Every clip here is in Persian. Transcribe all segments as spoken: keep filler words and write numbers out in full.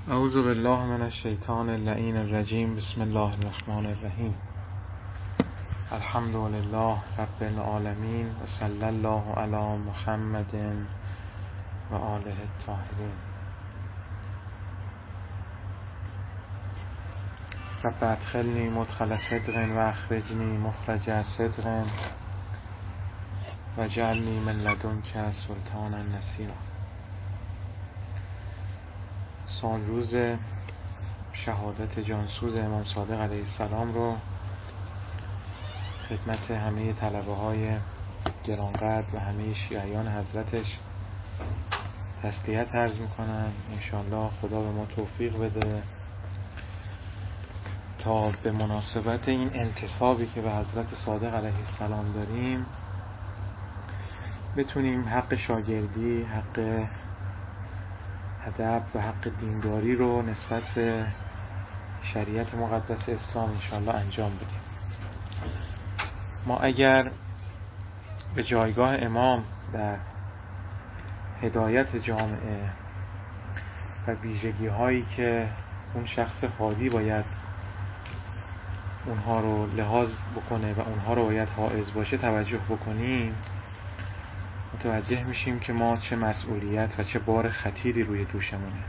اعوذ بالله من الشیطان اللعین الرجیم. بسم الله الرحمن الرحیم. الحمد لله رب العالمین و صلی الله علی محمد و آله الطاهرین. رب ادخلنی مدخل صدق و اخرجنی مخرج صدق و جعلنی من لدنک سلطانا نصیرا. سال روز شهادت جانسوز امام صادق علیه السلام رو خدمت همه طلبه های گرانقدر و همه شیعیان حضرتش تسلیت عرض میکنم. انشاءالله خدا به ما توفیق بده تا به مناسبت این انتسابی که به حضرت صادق علیه السلام داریم بتونیم حق شاگردی، حق ادب و حق دینداری رو نسبت به شریعت مقدس اسلام انشاءالله انجام بدیم. ما اگر به جایگاه امام در هدایت جامعه و ویژگی هایی که اون شخص هادی باید اونها رو لحاظ بکنه و اونها رو باید حائز باشه توجه بکنیم، متوجه میشیم که ما چه مسئولیت و چه بار خطیری روی دوشمونه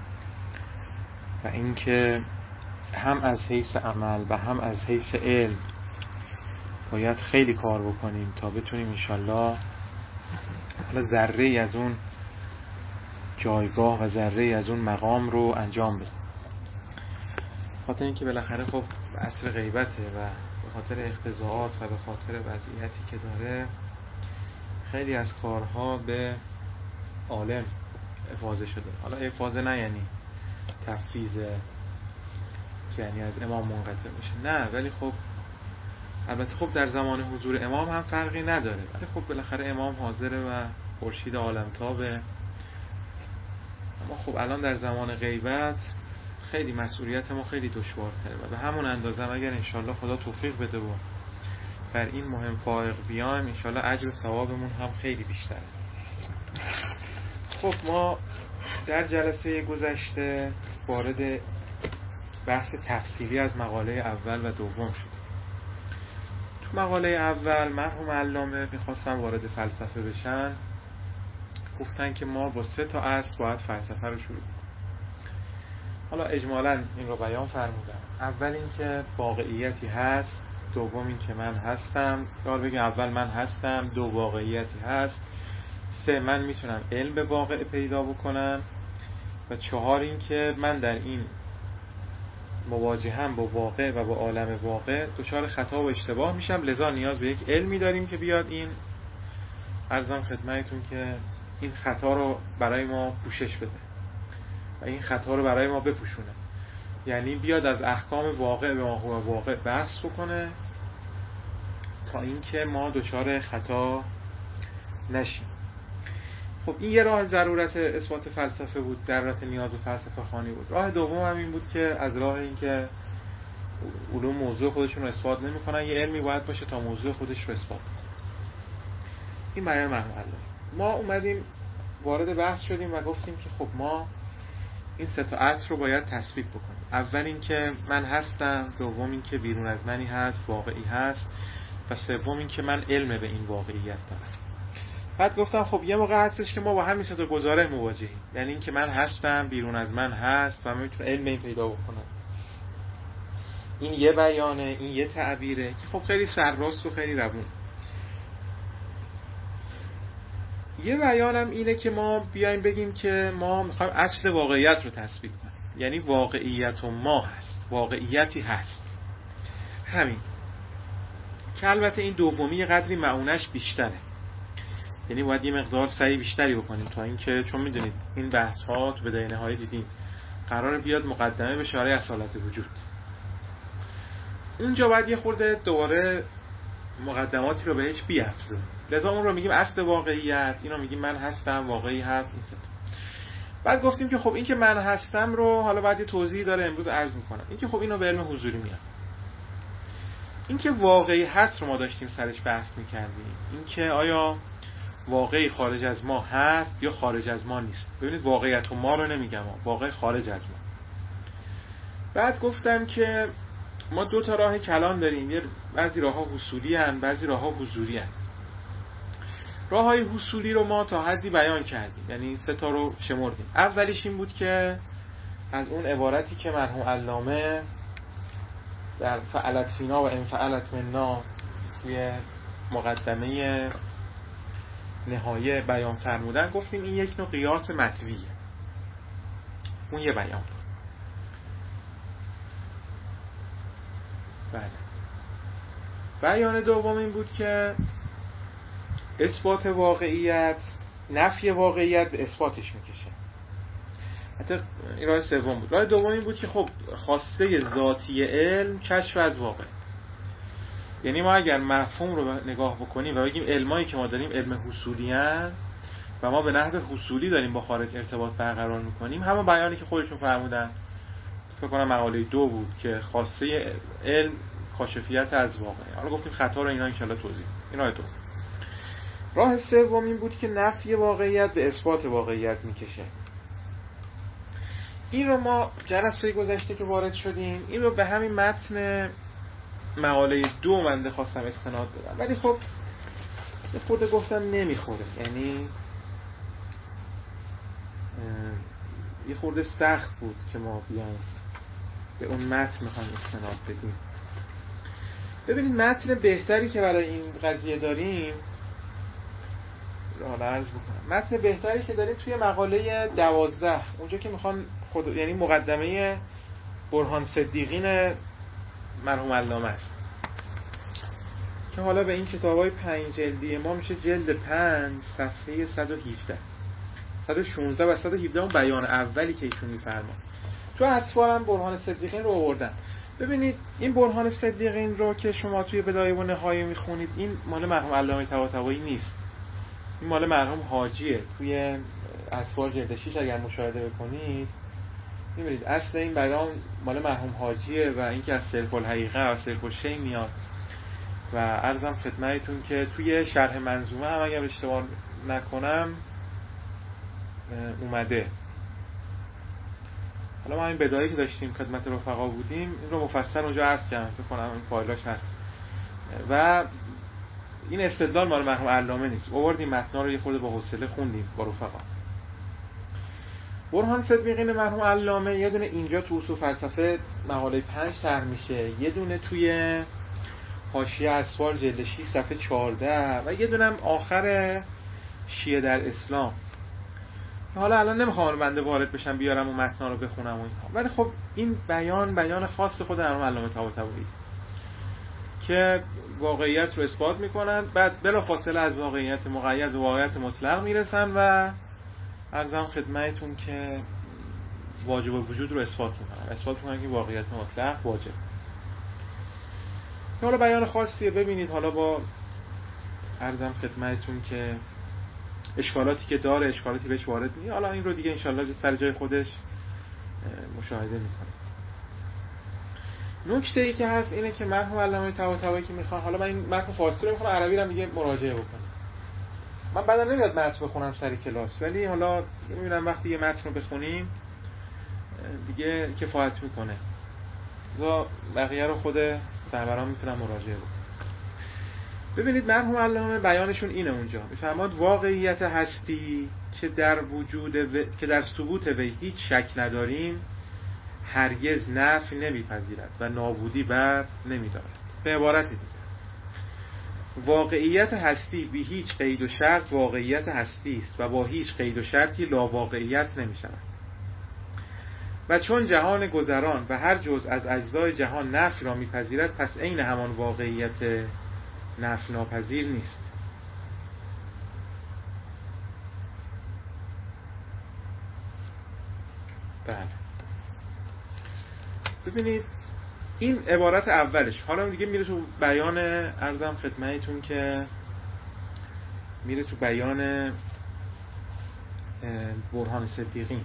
و اینکه هم از حیث عمل و هم از حیث علم باید خیلی کار بکنیم تا بتونیم انشالله حالا ذره ای از اون جایگاه و ذره ای از اون مقام رو انجام بدیم. خاطر اینکه بالاخره خب عصر غیبته و به خاطر اقتضاعات و به خاطر وضعیتی که داره خیلی از کارها به عالم افاضه شده. حالا افاضه نه یعنی تفویض که یعنی از امام منقطع میشه، نه، ولی خب البته خب در زمان حضور امام هم فرقی نداره، ولی خب بالاخره امام حاضره و خورشید عالمتابه. اما خب الان در زمان غیبت خیلی مسئولیت ما خیلی دشوارتره و به همون اندازه اگر انشالله خدا توفیق بده و بر این مهم فائق بیایم انشالله اجر و ثوابمون هم خیلی بیشتره. خب ما در جلسه گذشته وارد بحث تفصیلی از مقاله اول و دوم شد. تو مقاله اول مرحوم علامه میخواستن وارد فلسفه بشن، گفتن که ما با سه تا اصل باید فلسفه رو شروع کنیم. حالا اجمالاً این رو بیان فرمودم. اول این که واقعیتی هست، دوم این که من هستم، یا بگم اول من هستم، دو واقعیتی هست، سه من میتونم علم به واقع پیدا بکنم و چهار این که من در این مواجهم با واقع و با عالم واقع دچار خطا و اشتباه میشم، لذا نیاز به یک علمی داریم که بیاد این عرضم خدمتتون که این خطا رو برای ما پوشش بده و این خطا رو برای ما بپوشونه، یعنی بیاد از احکام واقع به ما واقع بحث بکنه تا اینکه ما دچار خطا نشیم. خب این یه راه ضرورت اثبات فلسفه بود، ضرورت نیاز به فلسفه خوانی بود. راه دوم هم این بود که از راه این که علوم موضوع خودشون رو اثبات نمی‌کنن، یه علمی باید باشه تا موضوع خودش رو اثبات کنه. این بیان مرحوم علامه. ما اومدیم وارد بحث شدیم و گفتیم که خب ما این سه تا اصل رو باید تثبیت بکنیم. اول این که من هستم، دوم این که بیرون از منی هست، واقعی هست، و سوم این که من علم به این واقعیت دارم. بعد گفتم خب یه موقع هستش که ما با همین سه تا گزاره مواجهیم، یعنی این که من هستم، بیرون از من هست و من میتونم علم این پیدا بکنم. این یه بیانه، این یه تعبیره که خب خیلی سرراست و خیلی روون. یه بیانم اینه که ما بیایم بگیم که ما میخوایم اصل واقعیت رو تثبیت کنیم، یعنی واقعیت و ما هست، واقعیتی هست، همین. که البته این دومی یه قدری معونش بیشتره، یعنی باید یه مقدار سعی بیشتری بکنیم تا اینکه چون میدونید این بحث ها تو بدایه نهایی دیدیم قراره بیاد مقدمه به شرح اصالت وجود، اونجا باید یه خورده دوباره مقدماتی رو بهش بیافزاییم، لذا اون رو میگیم اصل واقعیت، این رو میگیم من هستم، واقعی هست، این ست. بعد گفتیم که خب این که من هستم رو حالا بعد یه توضیحی داره امروز عرض میکنم. این که خب اینو به علم حضوری میاد. این که واقعی هست رو ما داشتیم سرش بحث میکردیم، این که آیا واقعی خارج از ما هست یا خارج از ما نیست. ببینید واقعیت و ما رو نمیگم، واقعی خارج از ما. بعد گفتم که ما دو تا راه کلان داریم، یه بعضی راه‌ها حصولی هن، بعضی راه‌ها حضوری هن. راه‌های حصولی رو ما تا حدی بیان کردیم، یعنی سه تا رو شمردیم. اولیش این بود که از اون عبارتی که مرحوم علامه در فعلت فینا و انفعلت منا توی مقدمه نهایه بیان فرمودن، گفتیم این یک نوع قیاس مطویه. اون یه بیان. بله. بیان دوم این بود که اثبات واقعیت نفی واقعیت به اثباتش میکشه. حتی این راه سوم بود. راه دوم این بود که خب خواسته ذاتی علم کشف از واقع. یعنی ما اگر مفهوم رو نگاه بکنیم و بگیم علمایی که ما داریم علم حصولی هستند و ما به نحو حصولی داریم با خارج ارتباط برقرار میکنیم، همون بیانی که خودشون فرمودن، فکر کنم مقاله دو بود، که خواسته علم کاشفیت از واقع. حالا گفتیم خطا رو اینا ان شاءالله توضیح. این راه دو. راه سوم این بود که نفی واقعیت به اثبات واقعیت میکشه. این رو ما جلسه گذشته که وارد شدیم، این رو به همین متن مقاله دو من خواستم استناد بدم، ولی خب یه خورده گفتم نمیخوره، یعنی یه خورده سخت بود که ما بیایم به اون متن میخوایم استناد بدیم. ببینید متن بهتری که برای این قضیه داریم، حالا عرض بکنم، متن بهتری که داریم توی مقاله دوازده، اونجا که میخوان خود، یعنی مقدمه برهان صدیقین مرحوم علامه است، که حالا به این کتابای پنج جلدی ما میشه جلد پنج صفحه صد و هفده صد و شانزده و صد و هفده، اون بیان اولی که ایشون میفرما. تو اطفال هم برهان صدیقین رو آوردن. ببینید این برهان صدیقین رو که شما توی بدایه و نهایه میخونید، این مال مرحوم علامه طباطبایی نیست، این مال مرحوم حاجیه. توی اطفال جلد شش اگر مشاهده بکنید میبینید اصل این بیان مال مرحوم حاجیه و اینکه از صرف الحقیقه و صرف الشیء میاد. و عرضم خدمتتون که توی شرح منظومه هم اگر اشتباه نکنم اومده. حالا ما این بدایه که داشتیم خدمت رفقا بودیم، این رو مفصل اونجا عرض کردم، فکر کنم این فایلاش هست. و این استدلال مال مرحوم علامه نیست، آوردیم متنا رو یه خورده با حوصله خوندیم با رفقا. برهان صدیقین مرحوم علامه یه دونه اینجا تو اصول فلسفه مقاله پنج طرح میشه، یه دونه توی حاشیه اسوار جلد شش صفحه چهارده و یه دونه هم آخر شیعه در اسلام. حالا الان نمیخوام بنده وارد بشم بیارم اون متن رو بخونم و اینها، ولی خب این بیان بیان خاص خود مرحوم علامه طباطبایی که واقعیت رو اثبات میکنن، بعد بلافاصله از واقعیت مقید به واقعیت مطلق میرسن و عرضم خدمتتون که واجب وجود رو اثبات میکنن، اثبات میکنن که واقعیت مطلق واجب. حالا بیان خاصیه، ببینید حالا با عرضم خدمتتون که اشکالاتی که داره، اشکالاتی بهش وارد نیست، حالا این رو دیگه انشالله سر جای خودش مشاهده میکنید. نکته ای که هست اینه که مرحوم علامه طباطبایی که میخوان، حالا من این متن فارسی رو میخونم، عربی رو دیگه مراجعه بکنم. من بعدا نمیاد متن بخونم سر کلاس، ولی حالا میبینم وقتی یه متن رو بخونیم دیگه کفایت میکنه، زا بقیه رو خود سروران میتونم مراجعه بکنم. ببینید مرحوم علامه بیانشون اینه، اونجا میفرماد واقعیت هستی که در وجود و... که در ثبوت وی هیچ شک نداریم هرگز نفی نمیپذیرد و نابودی بر نمیدارد. به عبارت دیگه واقعیت هستی بی هیچ قید و شرط واقعیت هستی است و با هیچ قید و شرطی لا واقعیت نمیشود. و چون جهان گذران و هر جزء از اجزای جهان نفی را میپذیرد، پس عین همان واقعیت نفی ناپذیر نیست. بله ببینید این عبارت اولش، حالا دیگه میره تو بیان، عرضم خدمتتون که میره تو بیان برهان صدیقین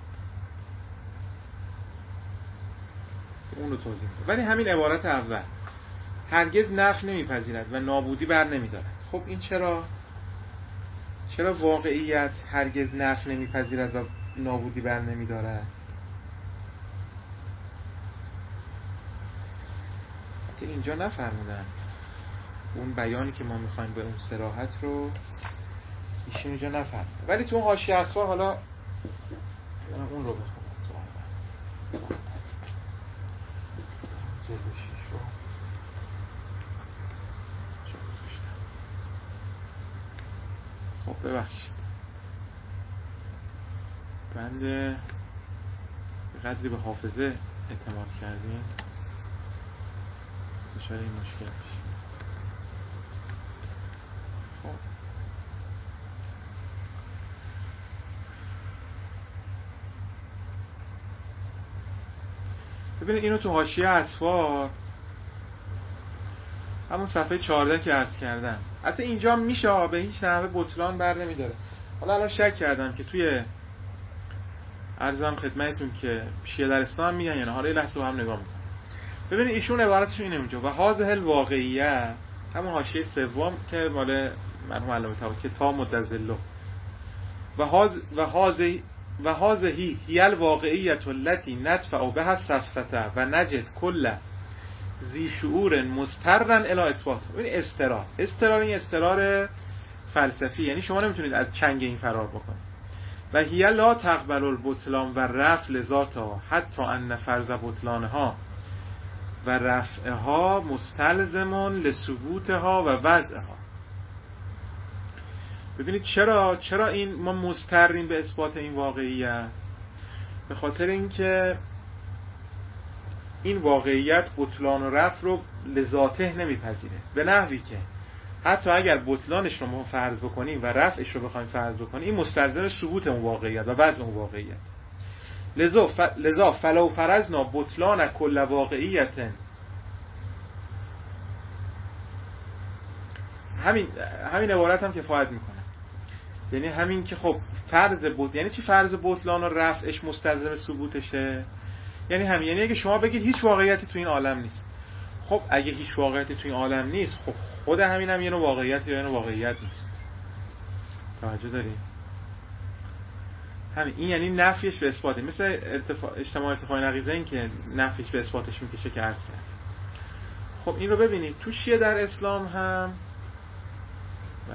اون رو توضیح میده. ولی همین عبارت اول هرگز نفی نمیپذیرد و نابودی بر نمیدارد، خب این چرا چرا واقعیت هرگز نفی نمیپذیرد و نابودی بر نمیدارد؟ حتی اینجا نفرمودن اون بیانی که ما میخوایم به اون صراحت رو ایشون اینجا نفرمودن. ولی تو اون حاشیه اسوار حالا اون رو بخونم تو اون جلد شیش رو خب ببخشید بنده قدری به حافظه اعتماد کردیم دچار این مشکل میشه. خب ببینید اینو تو حاشیه اسوار همون صفحه چهارده که عرض کردم، حتی اینجا میشه به هیچ نحوه بطلان بر نمیداره. حالا الان شک کردم که توی عرضم خدمتتون که شیعه در اسلام میگن یعنی حالا یه لحظه با هم نگاه میکنم. ببینید ایشون عبارتشون اینه اونجا و هذه الواقعیه، همون حاشیه سوم که مال مرحوم علامه طباطبایی کتاب مدظله، و هاذ و هذه و هذه هی الواقعیه التي ندفع بها السفسطه و نجد کل ذی شعور مضطرا الی اثبات. ببین استرار استرار این استرار فلسفی، یعنی شما نمیتونید از چنگ این فرار بکنید. و هی لا تقبل البطلان و رفع لذاتها حتی ان فرض بطلانها و رفعها مستلزم لثبوتها و وضعها. ببینید چرا چرا این ما مضطریم به اثبات این واقعیت؟ به خاطر اینکه این واقعیت بطلان و رفع رو لذاته نمیپذیره، به نحوی که حتی اگر بطلانش رو ما فرض بکنیم و رفعش رو بخوایم فرض بکنیم این مستلزم ثبوت اون واقعیت و وضع اون واقعیت. لذا ف... لذا فلو فرضنا بطلان کل واقعیت، همین همین عبارت هم کفایت میکنه. یعنی همین که خب فرض بط... یعنی چی فرض بطلان و رفعش مستلزم ثبوتشه؟ یعنی همین، یعنی اگه شما بگید هیچ واقعیتی تو این عالم نیست، خب اگه هیچ واقعیتی تو این عالم نیست، خب خود همین هم یه نوع واقعیت یا یه نوع واقعیت نیست. توجه داریم؟ همین این یعنی نفیش به اثباته، مثل ارتفاع اجتماع ارتفاع نقیضه این که نفیش به اثباتش میکشه که عرض کرد. خب این رو ببینید تو شیعه در اسلام هم بله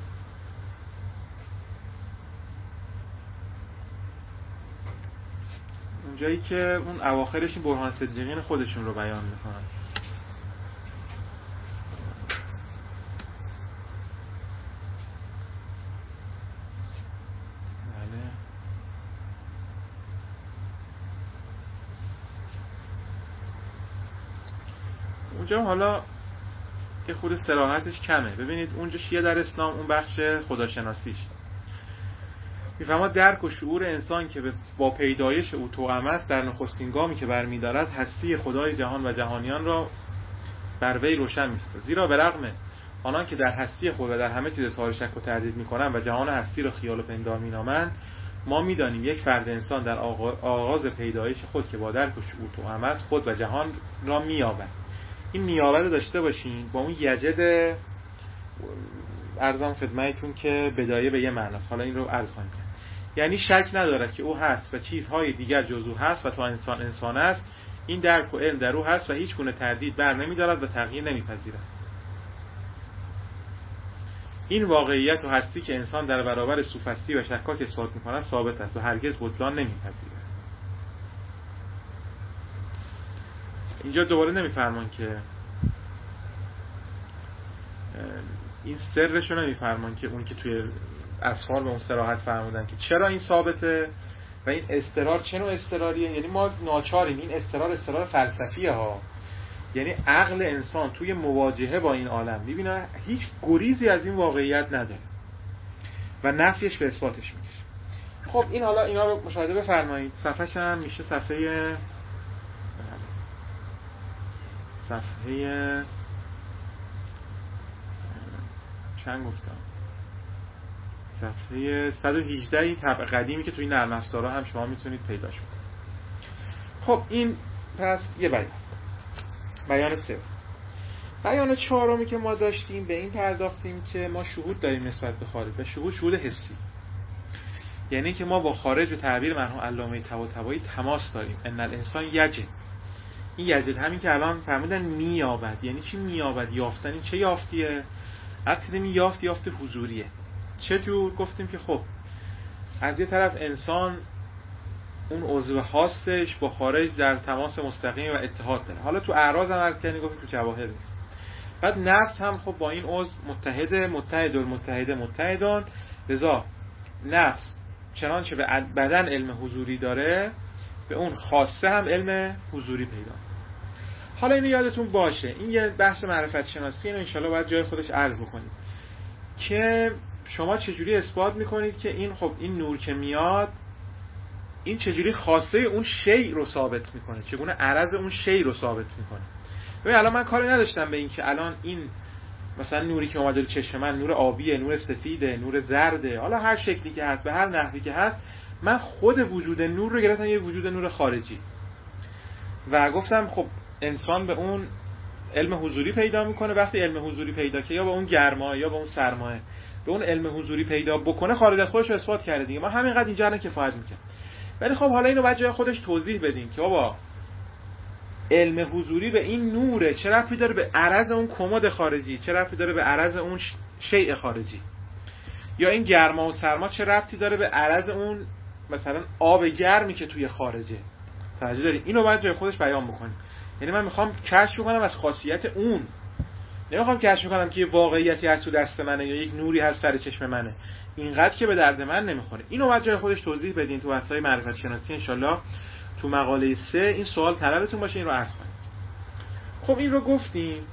اونجایی که اون اواخرش این برهان صدیقین خودشون رو بیان میکنن. بله اونجا حالا که خود صراحتش کمه. ببینید اونجا شیعه در اسلام اون بخش خداشناسیش میفهمد درک و شعور انسان که با پیدایش او توأم است در نخستین گامی که برمی‌دارد هستی خدای جهان و جهانیان را بر وی روشن می‌سازد. زیرا به رغم آنان که در هستی خود و در همه چیز اظهار شک و تردید می‌کنند و جهان هستی را خیال و پندار می‌نامند، ما می‌دانیم یک فرد انسان در آغاز پیدایش خود که با درک و شعور توأم است خود و جهان را می‌یابد. این می‌یابد داشته باشین با اون یجد ارزم خدمتتون که بدایه به یه معناست. حالا این رو عرض خواهیم کرد. یعنی شک ندارد که او هست و چیزهای دیگر جز او هست و تا انسان انسان است. این درک و علم در او هست و هیچ گونه تردید بر نمی‌دارد و تغییر نمی‌پذیرد. این واقعیت و هستی که انسان در برابر سوفستی و شکاک اثبات می‌کند ثابت است و هرگز بطلان نمی‌پذیرد. اینجا دوباره نمی‌فرمان که این سرش رو نمی‌فرمان که اون که توی اسفار به اون صراحت فرمودن که چرا این ثابته و این استرار چه نوع استراریه. یعنی ما ناچاریم، این استرار استرار فلسفیه ها، یعنی عقل انسان توی مواجهه با این عالم میبینه هیچ گریزی از این واقعیت نداره و نفیش به اثباتش میکشه. خب این حالا اینا رو مشاهده بفرمایید. صفحه‌ش هم میشه صفحه صفحه چند گفتم صفحه صد و هجده طبع قدیمی که توی نرم افزارها هم شما میتونید پیداش کنید. خب این پس یه بیان بیان سوم. بیان چهارمی که ما داشتیم به این پرداختیم که ما شهود داریم نسبت به خارج و شهود شهود حسی، یعنی که ما با خارج به تعبیر مرحوم علامه طباطبایی تماس داریم. ان الانسان یجد، این یزید همین که الان فهمیدن مییابد، یعنی چی مییابد؟ یافتن. این چه یافتیه؟ وقتی می یافت یافت حضوریه. چطور؟ گفتیم که خب از یه طرف انسان اون عضو خاصش با خارج در تماس مستقیم و اتحاد داره. حالا تو اعراض هم عرض کردیم، گفتیم تو جواهر نیست. بعد نفس هم خب با این عضو متحده، متحد المتحده متحدان، لذا نفس چنانچه به بدن علم حضوری داره به اون خاصه هم علم حضوری پیدا. حالا اینو یادتون باشه، این یه بحث معرفت شناسی، اینو انشالله باید جای خودش عرض بکنید که شما چجوری اثبات میکنید که این خب این نور که میاد این چجوری خاصه اون شیء رو ثابت میکنه، چگونه عرض اون شیء رو ثابت میکنه. ببین الان من کاری نداشتم به این که الان این مثلا نوری که اومده رو چشم من نور آبیه، نور سفیده، نور زرده، حالا هر شکلی که هست، به هر نحوی که هست، من خود وجود نور رو گرفتم یه وجود نور خارجی و گفتم خب انسان به اون علم حضوری پیدا میکنه. وقتی علم حضوری پیدا که یا به اون گرما یا به اون سرمایه به اون علم حضوری پیدا بکنه، خارج از خودش رو اثبات کرده دیگه. ما همینقدر اینجا الان کفایت میکنه. ولی خب حالا اینو باید جای خودش توضیح بدیم که بابا علم حضوری به این نوره چه ربطی داره به عرض اون کمد خارجی، چه ربطی داره به عرض اون شیء خارجی، یا این گرما و سرما چه ربطی داره به عرض اون مثلا آب گرمی که توی خارجه. توجه دارید؟ اینو باید جای خودش بیان بکنیم. یعنی من میخوام کشف کنم از خاصیت اون، نمیخوام کشف کنم که یه واقعیتی هست تو دست منه یا یک نوری هست سر چشم منه. اینقدر که به درد من نمیخوره. اینو باید جای خودش توضیح بدین تو بحث‌های معرفت شناسی. انشالله تو مقاله سه این سوال طلبتون باشه، این رو عرض کنیم. خب این رو گفتیم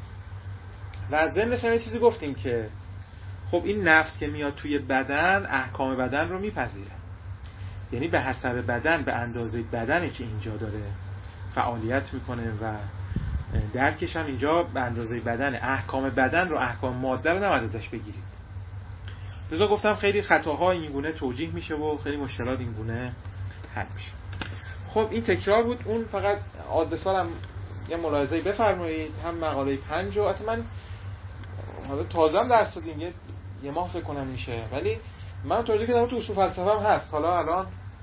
و ضمنش هم یه چیزی گفتیم که خب این نفس که میاد توی بدن احکام بدن رو میپذیره، یعنی به حسب بدن، به اندازه بدنی که اینجا داره فعالیت میکنه و درکش هم اینجا به اندازه بدن. احکام بدن رو، احکام ماده رو نباید ازش بگیرید. لذا گفتم خیلی خطاها این گونه توجیه میشه و خیلی مشکلات این گونه حل میشه. خب این تکرار بود. اون فقط آدرسال هم یه ملاحظه‌ای بفرمایید. هم مقاله پنج و حتی من حالا تازه هم درس دادیم، یه یه ماه فکر کنم میشه، ولی من توجیه کردم تو اصول فلسفه هم هست. حالا الان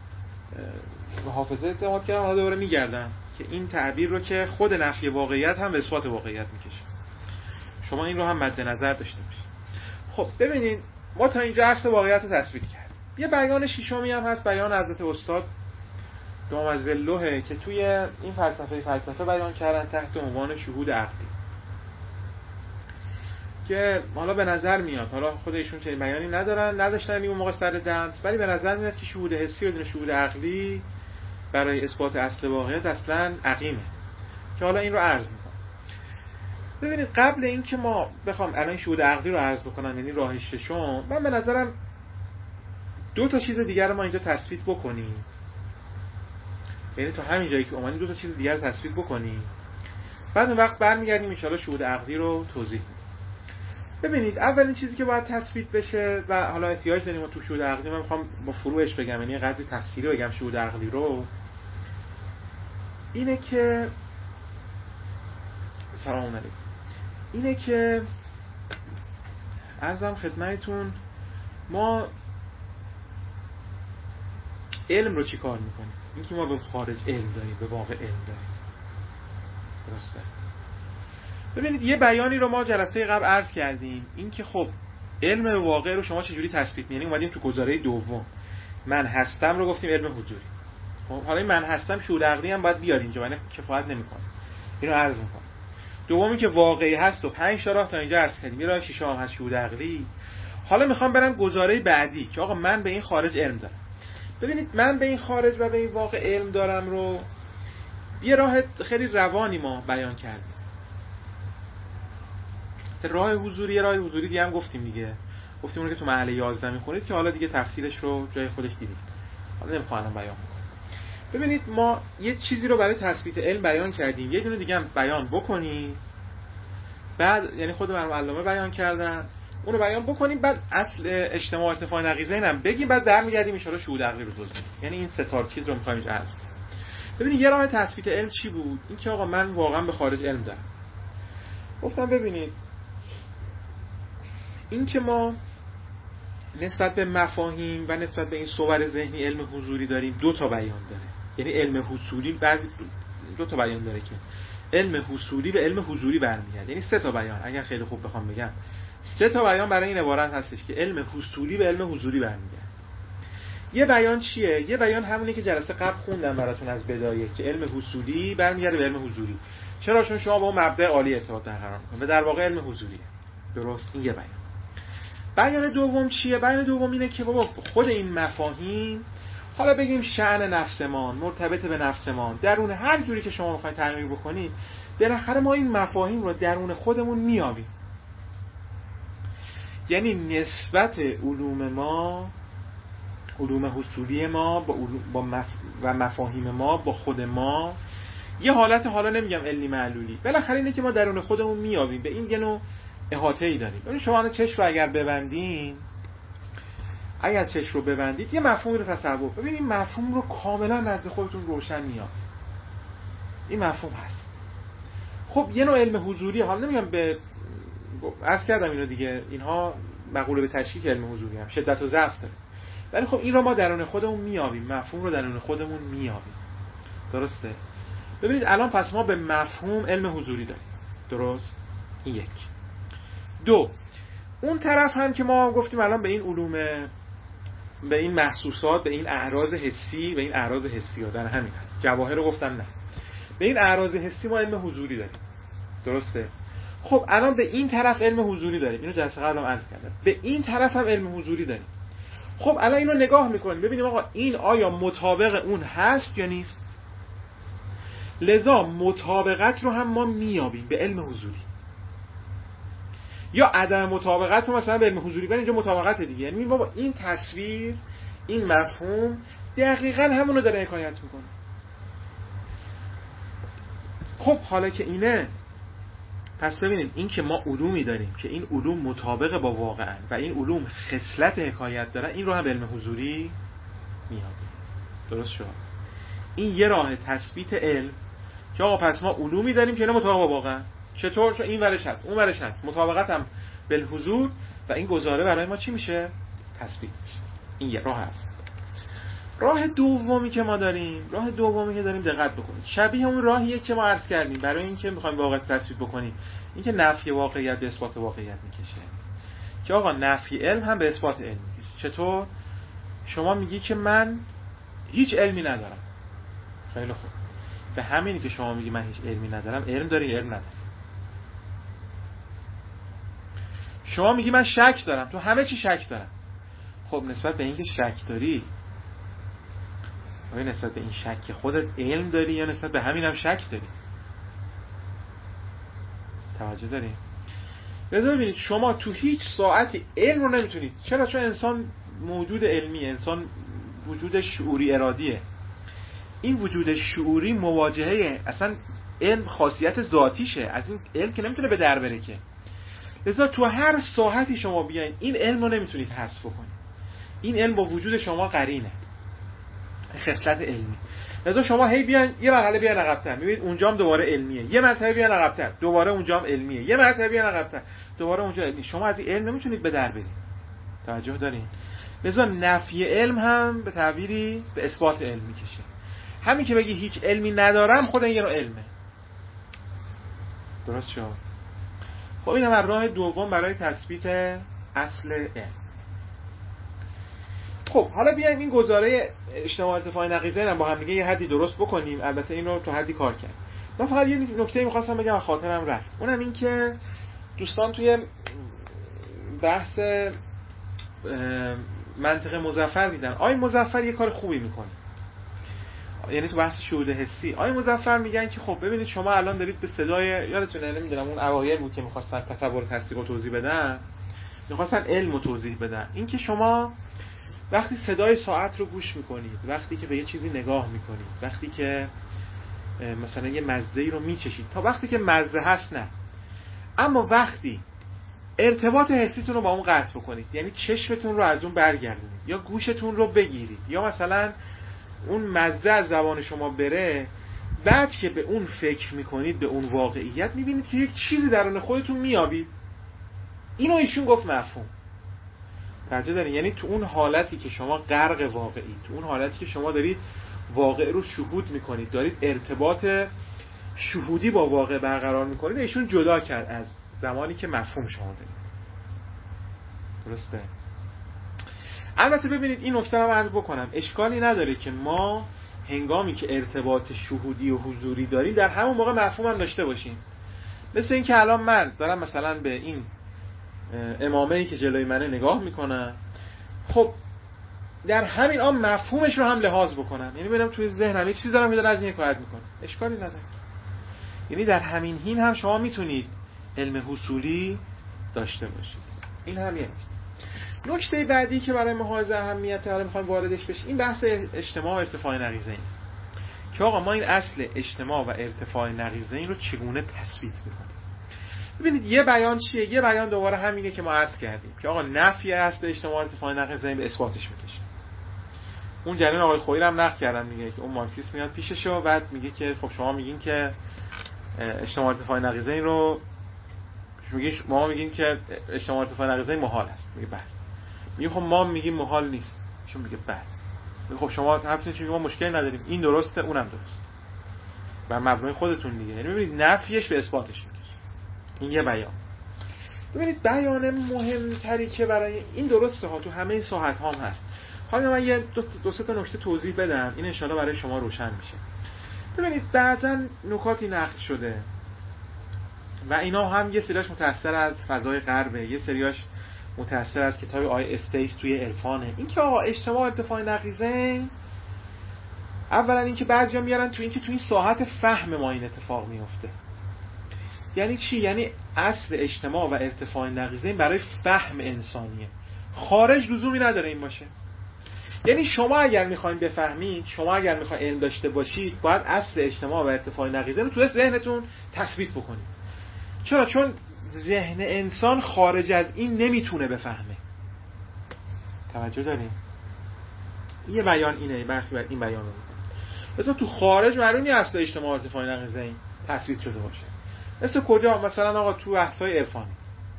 به حافظه اعتماد کردم، حالا دوباره میگردم که این تعبیر رو که خود نفی واقعیت هم به اثبات واقعیت میکشه. شما این رو هم مد نظر داشته باشید. خب ببینید ما تا اینجا اصل واقعیت رو تثبیت کردیم. یه بیان ششمی هم هست، بیان حضرت استاد دوام‌الظلوه که توی این فلسفه فلسفه بیان کردن تحت عنوان شهود عقلی، که حالا به نظر میاد، حالا خود ایشون چه بیانی ندارن نداشتن این موقع سر درس، ولی به نظر میاد که شهود حسی بدون شهود عقلی برای اثبات اصل واقعیت اصلا عقیمه، که حالا این رو عرض میکنم. ببینید قبل این که ما بخوام الان شهود عقلی رو عرض بکنم، یعنی راه ششم، من به نظرم دو تا چیز دیگر رو ما اینجا تثبیت بکنیم. یعنی تو همین جایی که اومدیم دو تا چیز دیگر رو تثبیت بکنیم، بعد اون وقت برمیگردیم ان شاءالله شهود عقلی رو توضیح میدیم. ببینید اولین چیزی که باید تثبیت بشه و حالا احتیاج داریم ما تو شهود عقلی، من میخوام با فروعش بگم، یعنی قدری تفصیلی بگم شهود عقلی رو، اینه که سلام علیکم اینه که عرضم خدمتتون ما علم رو چی کار میکنیم؟ این که ما به خارج علم داریم، به واقع علم داریم. درسته؟ ببینید یه بیانی رو ما جلسه قبل عرض کردیم، این که خب علم واقع رو شما چجوری تثبیت می‌کنید؟ اومدیم تو گزاره دوم من هستم رو گفتیم علم حضوری. خب حالا این من هستم شهود عقلی هم باید بیاریم اینجا، یعنی کفایت نمی‌کنه. اینو عرض می‌کنم. دومی که واقعی هست و پنج تا راه تا اینجا عرض کردیم. یه راه ششم هم هست شهود عقلی. حالا می‌خوام برم گزاره بعدی که آقا من به این خارج علم دارم. ببینید من به این خارج و به این واقع علم دارم رو یه راه خیلی روانی ما بیان کردیم. راه حضوری، راه حضوری دیگه هم گفتیم دیگه. گفتیم اون که تو محله یازده میخونید که حالا دیگه تفصیلش رو جای خودش دیدید. حالا نمیخوام الان بیان بکنم. ببینید ما یه چیزی رو برای تثبیت علم بیان کردیم، یه دونه دیگه هم بیان بکنیم. بعد یعنی خود مرحوم علامه بیان کردن، اون رو بیان بکنیم، بعد اصل اجتماع ارتفاع نقیضین هم بگیم، بعد برمیگردیم ان شاءالله شهود عقلی رو توضیح. یعنی این سه تا چیز رو می‌خوایم عرض کنیم. ببینید یه راه تثبیت علم چی بود؟ این که آقا من واقعا به خارج علم دارم. گفتم ببینید این که ما نسبت به مفاهیم و نسبت به این صور ذهنی علم حضوری داریم، دو تا بیان داره. یعنی علم حضوری بعضی دو تا بیان داره که علم حصولی به علم حضوری برمیگرده، یعنی سه تا بیان. اگر خیلی خوب بخوام بگم سه تا بیان برای این عبارت هستش که علم حصولی به علم حضوری برمیگرده. یه بیان چیه؟ یه بیان همونی که جلسه قبل خوندم براتون از بدایه که علم حصولی برمیگرده به علم حضوری. چرا؟ چون شما با اون مبدا عالی ارتباط برقرار می‌کنید و در واقع علم حضوریه. درست؟ این یه بیان. بیان دوم چیه؟ بیان دوم اینه که بابا خود این مفاهیم، حالا بگیم شأن نفسمان، مرتبط به نفسمان، درون هر جوری که شما بخواید تعریف بکنید، بالاخره ما این مفاهیم رو درون خودمون میابیم. یعنی نسبت علوم ما، علوم حصولی ما با, با مف... و مفاهیم ما با خود ما یه حالت، حالا نمیگم علمی معلولی، بالاخره اینه که ما درون خودمون میابیم، به این یه نوع احاطه‌ای داریم. ببین شما الان چشم رو اگر ببندین، اگر چشم رو ببندید یه مفهومی رو تصور، ببین این مفهوم رو کاملا نزد خودتون روشن میاد. این مفهوم هست. خب یه نوع علم حضوری، حالا نمیگم به عرض کردم اینو دیگه، اینها مقوله به تشکیک علم حضوری هم شدت و ضعف داره، ولی خب این رو ما درون خودمون میابیم، مفهوم رو درون خودمون میابیم. درسته؟ ببینید الان پس ما به مفهوم علم حضوری داریم. درست؟ این یک. دو، اون طرف هم که ما گفتیم الان به این علوم، به این محسوسات، به این اعراض حسی، به این اعراض حسی ها در همین هست. جواهر رو گفتم نه، به این اعراض حسی ما علم حضوری داریم. درسته؟ خب الان به این طرف علم حضوری داریم، اینو جلسه قبلم عرض کردم، به این طرف هم علم حضوری داریم. خب الان اینو نگاه میکنیم ببینیم آقا این آیا مطابق اون هست یا نیست. لذا مطابقت رو هم ما میابیم به علم حضوری، یا عدم مطابقت رو مثلا به علم حضوری، ولی اینجا مطابقت دیگه، یعنی ما با این تصویر، این مفهوم دقیقاً همون رو داره حکایت میکنه. خب حالا که اینه، پس ببینیم این که ما علومی داریم که این علوم مطابق با واقعن و این علوم خصلت حکایت دارن، این رو هم به علم حضوری میابیم. درست شد؟ این یه راه تثبیت علم که آقا پس ما علومی داریم که اینا مطابق با واقعن. چطور؟ چون این ورش هست اون ورش هست، مطابقت هم بالحضور، و این گزاره برای ما چی میشه؟ تثبیت میشه. این یه راه هست. راه دومی که ما داریم، راه دومی که داریم دقت بکنید، شبیه اون راهیه که ما عرض کردیم برای اینکه میخوایم واقعیت تثبیت بکنیم، اینکه نفی واقعیت به اثبات واقعیت میکشه، که آقا نفی علم هم به اثبات علم میکشه. چطور؟ شما میگی که من هیچ علمی ندارم. خیلی خوب، به همینی که شما میگی من هیچ علمی ندارم، علم داری یا علم نداری؟ شما میگی من شک دارم، تو همه چی شک دارم. خب نسبت به اینکه شک داری، آیا نسبت به این شک خودت علم داری یا نسبت به همین هم شک داری؟ توجه داری؟ لذا ببینید شما تو هیچ ساعتی علم رو نمیتونید. چرا؟ چون انسان موجود علمی، انسان وجود شعوری ارادیه. این وجود شعوری مواجهه اصلا علم خاصیت ذاتیشه، از این علم که نمیتونه به در بره که. لذا تو هر ساعتی شما بیاین این علم رو نمیتونید حذف کنید. این علم با وجود شما قرینه، خصلت علمی. لذا شما هی بیان یه مرحله بیان عقب‌تر، میبینید اونجا هم دوباره علمیه، یه مرتبه بیان عقب‌تر، دوباره اونجا هم علمیه، یه مرتبه بیان عقب‌تر، دوباره اونجا علمی. شما از این علم نمیتونید به در برید. توجه دارین؟ لذا نفی علم هم به تعبیری به اثبات علم میکشه. همین که بگی هیچ علمی ندارم، خود این یه نوع علمه. درست شد؟ خب این هم راه دوم برای تثبیت اصل علم. خب حالا بیایم این گزاره اجتماع ارتفاع نقیضه رو با هم دیگه یه حدی درست بکنیم. البته این رو تو حدی کار کردیم. من فقط یه نکته می‌خواستم بگم، خاطرم رفت. اونم این که دوستان توی بحث منطق مظفر دیدن آقای مظفر یه کار خوبی میکنه، یعنی تو بحث شهود حسی آقای مظفر میگن که خب ببینید شما الان دارید به صدای، یادتونه نمیدونم اون اوایل بود که می‌خواستن تصور تصدیق رو توضیح بدن، می‌خواستن علم رو توضیح بدن. این که شما وقتی صدای ساعت رو گوش میکنید، وقتی که به یه چیزی نگاه میکنید، وقتی که مثلا یه مزه‌ای رو میچشید، تا وقتی که مزه هست نه، اما وقتی ارتباط حسیتون رو با اون قطع بکنید، یعنی چشمتون رو از اون برگردونید یا گوشتون رو بگیرید یا مثلا اون مزه از زبان شما بره، بعد که به اون فکر میکنید، به اون واقعیت، میبینید که یک چیزی درون خودتون میابید. اینو ایشون گفت مفهوم. توجه دارین؟ یعنی تو اون حالتی که شما غرق واقعی، تو اون حالتی که شما دارید واقع رو شهود میکنید، دارید ارتباط شهودی با واقع برقرار میکنید، ایشون جدا کرد از زمانی که مفهوم شما دارید. درسته؟ البته ببینید این نکته رو عرض بکنم، اشکالی نداره که ما هنگامی که ارتباط شهودی و حضوری داریم در همون موقع مفهوم هم داشته باشیم. مثل این که الان من دارم مثلا به این امامه‌ای که جلوی منه نگاه میکنم، خب در همین آن مفهومش رو هم لحاظ بکنم، یعنی ببینم توی ذهنم یه چیزی دارم که داره از این حکایت میکنه، اشکالی نداره. یعنی در همین حین هم شما میتونید علم حصولی داشته باشید. این هم یه نکته. نکته بعدی که برای محاضره اهمیت داره میخوایم واردش بشیم، این بحث اجتماع و ارتفاع نقیضین، که آقا ما این اصل اجتماع و ارتفاع نقیضین رو چگونه تثبیت میکنیم. ببینید یه بیان چیه؟ یه بیان دوباره همینه که ما عرض کردیم که آقا نفی اصل اجتماع و ارتفاع نقیضین به اثباتش میکشه. اون جریان آقای خویی هم نقد کردن، میگه که اون مارکسیست میاد پیشش و بعد میگه که خب شما میگین که اجتماع و ارتفاع نقیضین رو میگین، ما میگین که اجتماع و ارتفاع نقیضین محال است. میگه بله. میگه خب ما میگیم محال نیست. ایشون میگه بله. میگه خب شما حرفتون چیه؟ ما مشکلی نداریم، این درسته اونم درسته، بر مبنای خودتون دیگه. یعنی ببینید نفیش به اثباتش میکشه. این یه بیان. ببینید بیان مهمتری که برای این درسته ها تو همه ساحت ها هم هست. حالا من یه دو, دو سه تا نکته توضیح بدم، این ان شاءالله برای شما روشن میشه. ببینید بعضا نکاتی نقد شده و اینا هم یه سریاش متأثر از فضای غربه، یه سریاش متأثر از کتاب آی استیس توی عرفانه. این که آقا اجتماع ارتفاع نقیضین، اولا این که بعضیا میارن تو این که تو این ساحت فهم ما این اتفاق میفته. یعنی چی؟ یعنی اصل اجتماع و ارتفاع نقیضین برای فهم انسانیه، خارج لزومی نداره این باشه. یعنی شما اگر میخواین بفهمید، شما اگر میخواین علم داشته باشید، باید اصل اجتماع و ارتفاع نقیضین رو تو ذهنتون تثبیت بکنید. چرا؟ چون ذهن انسان خارج از این نمیتونه بفهمه. توجه داریم؟ یه بیان اینه، برخی بر این بیان رو میکنه. تو خارج معلومی اصل اجتماع و ارتفاع نقیضین تثبیت شده باشه. مثل کجا؟ مثلا آقا تو بحث‌های عرفانی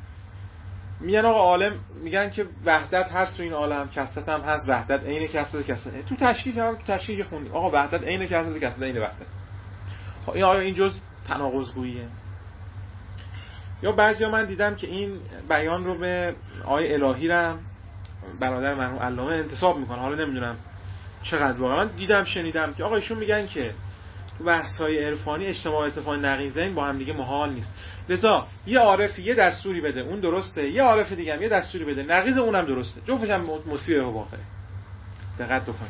میگن آقا عالم میگن که وحدت هست تو این عالم، کثرت هم هست، وحدت عین کثرت کثرت. تو تشریح هم تو تشریح خوندیم آقا وحدت عین کثرت کثرت عین وحدت. خب این آیا این جز تناقض‌گوییه؟ یا بعضیا من دیدم که این بیان رو به آیه الهی رم برادر مرحوم علامه انتساب میکنه. حالا نمیدونم چقدر واقعا، من دیدم شنیدم که آقا ایشون میگن که تو بحث‌های عرفانی اجتماع ارتفاع نقیضین با هم دیگه محال نیست، لذا یه عارف یه دستوری بده اون درسته، یه عارف دیگه هم یه دستوری بده نقیض اونم درسته، جفتش هم مصیبه و واقعه. دقت بکنید.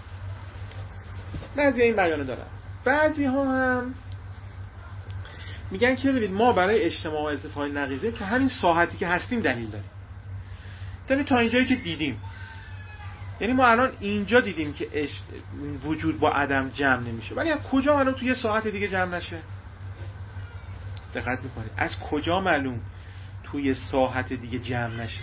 بعضی این بیانو دارن، بعضی ها هم میگن که ببینید ما برای اجتماع ارتفاع نقیضین تو همین ساحتی که هستیم دلیل داریم. یعنی تا اینجایی که دیدیم، یعنی ما الان اینجا دیدیم که وجود با عدم جمع نمیشه، ولی از کجا معلوم تو یه ساعت دیگه جمع نشه؟ دقت میکنید از کجا معلوم توی ساحت دیگه جمع نشه؟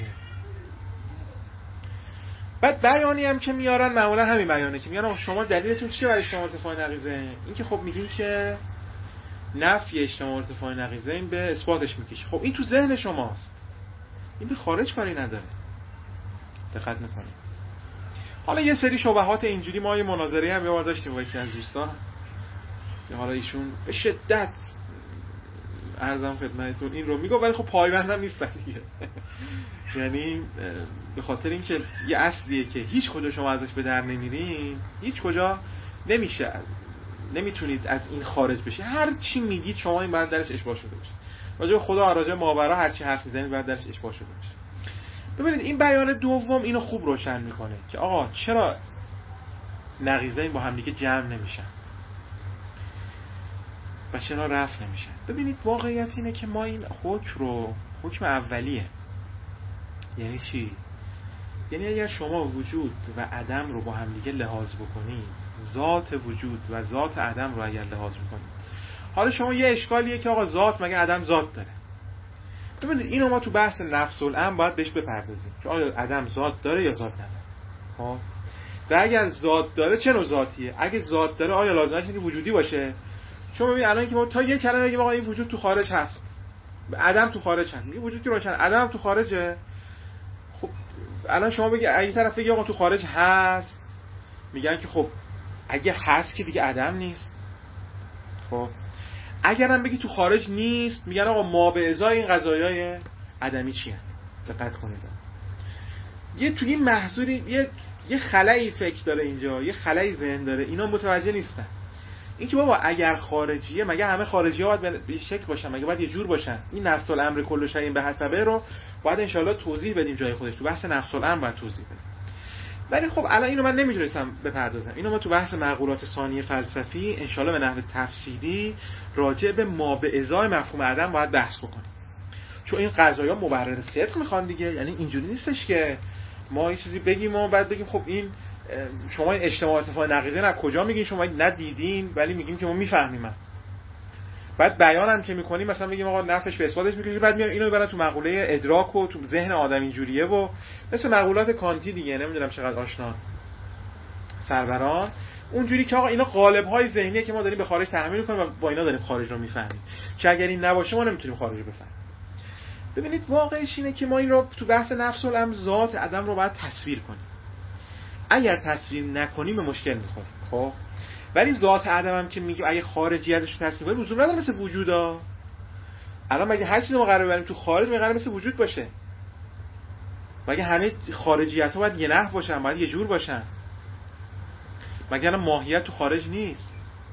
بعد بیانی هم که میارن معمولا همین بیانه که میگن شما دلیلتون چیه برای اجتماع ارتفاع نقیضین؟ این که خب میگین که نفی اجتماع ارتفاع نقیضین به اثباتش میکشه. خب این تو ذهن شماست، این به خارج کاری نداره. دقت میکنید. حالا یه سری شبهات اینجوری ما یه مناظره هم یه بار داشتیم با یکی از دوستان که حالا ایشون به شدت عرضم خدمتتون این رو میگه، ولی خب پایبندم نیستن دیگه. یعنی به خاطر اینکه یه اصلیه که هیچ کجا شما ازش به در نمیرین، هیچ کجا نمیشه، نمیتونید از این خارج بشید. هر چی میگید شما این بعد درش اشباع شده باشه. راجع به خدا، راجع به ماورا هر چی حرف میزنید بعد درش اشباع شده باشه. ببینید این بیان دوم اینو خوب روشن میکنه که آقا چرا نقیضین با هم دیگه جمع نمیشن و چرا رفع نمیشن. ببینید واقعیت اینه که ما این حکم رو، حکم اولیه، یعنی چی؟ یعنی اگر شما وجود و عدم رو با هم دیگه لحاظ بکنید، ذات وجود و ذات عدم رو اگر لحاظ بکنید، حالا شما یه اشکالیه که آقا ذات مگه عدم ذات داره؟ ببینید اینو ما تو بحث نفس الامر باید بهش بپردازیم که آیا عدم ذات داره یا ذات نداره. خب و اگر ذات داره چه نوع ذاتیه؟ اگه ذات داره آیا لازمش اینه وجودی باشه؟ شما ببینید الان که ما تا یه کلمه بگیم آقا این وجود تو خارج هست، عدم تو خارج هست، میگه وجود که روشن، عدم تو خارجه. خب الان شما بگید اگه طرف بگه آقا تو خارج هست، میگن که خب اگه هست که دیگه عدم نیست. خب اگر هم بگی تو خارج نیست، میگن آقا ما به ازای این قضایای عدمی چی هست؟ دقت کنید یه توی این محضوری یه یه خلایی فکر داره اینجا، یه خلایی ذهن داره، اینا متوجه نیستن. این که بابا اگر خارجیه، مگه همه خارجی‌ها باید به شکل باشن؟ مگه باید یه جور باشن؟ این نفس الامر کل شیء به حسبه رو باید ان شاءالله توضیح بدیم جای خودش، تو بحث نفس الامر باید توضیح بدیم. ولی خب الان اینو من نمیتونستم بپردازم، اینو ما تو بحث معقولات ثانی فلسفی ان شاءالله به نحو تفصیلی راجع به ما به ازای مفهوم عدم باید بحث بکنیم، چون این قضایا مبرر صدق میخوان دیگه. یعنی اینجوری نیستش که ما یه چیزی بگیم و بعد بگیم خب این شما این اجتماع ارتفاع نقیضه از کجا میگین؟ شما ندیدین ولی میگیم که ما میفهمیم. بعد بیان هم که میکنیم مثلا بگیم آقا نفعش به اثباتش میکشه، بعد میان اینو ببرن تو مقوله ادراک و تو ذهن آدم اینجوریه و مثل مقولات کانتی دیگه، نمیدونم چقدر آشنا سروران اونجوری که آقا اینا قالب‌های ذهنیه که ما داریم به خارج تحمیل می‌کنیم و با اینا داریم خارج رو میفهمیم، که اگر این نباشه ما نمیتونیم خارج رو بفهمیم. ببینید واقعش اینه که ما این رو تو بحث نفس الامر ذات عدم رو باید تصویر کنیم. اگر تصویر نکنیم به مشکل می‌خوریم. خب ولی ذات عدم هم که میگیم اگه خارجی ازش رو تصویر کنیم لزوم نداره مثل وجودا. الان مگه هر چیزی ما قرار ببریم تو خارج میگه قرار مثل وجود باشه؟ مگه همه خارجیت‌ها باید یه نحو باشن، باید یه جور باشن؟ مگه الان ماهیت تو خارج نیست؟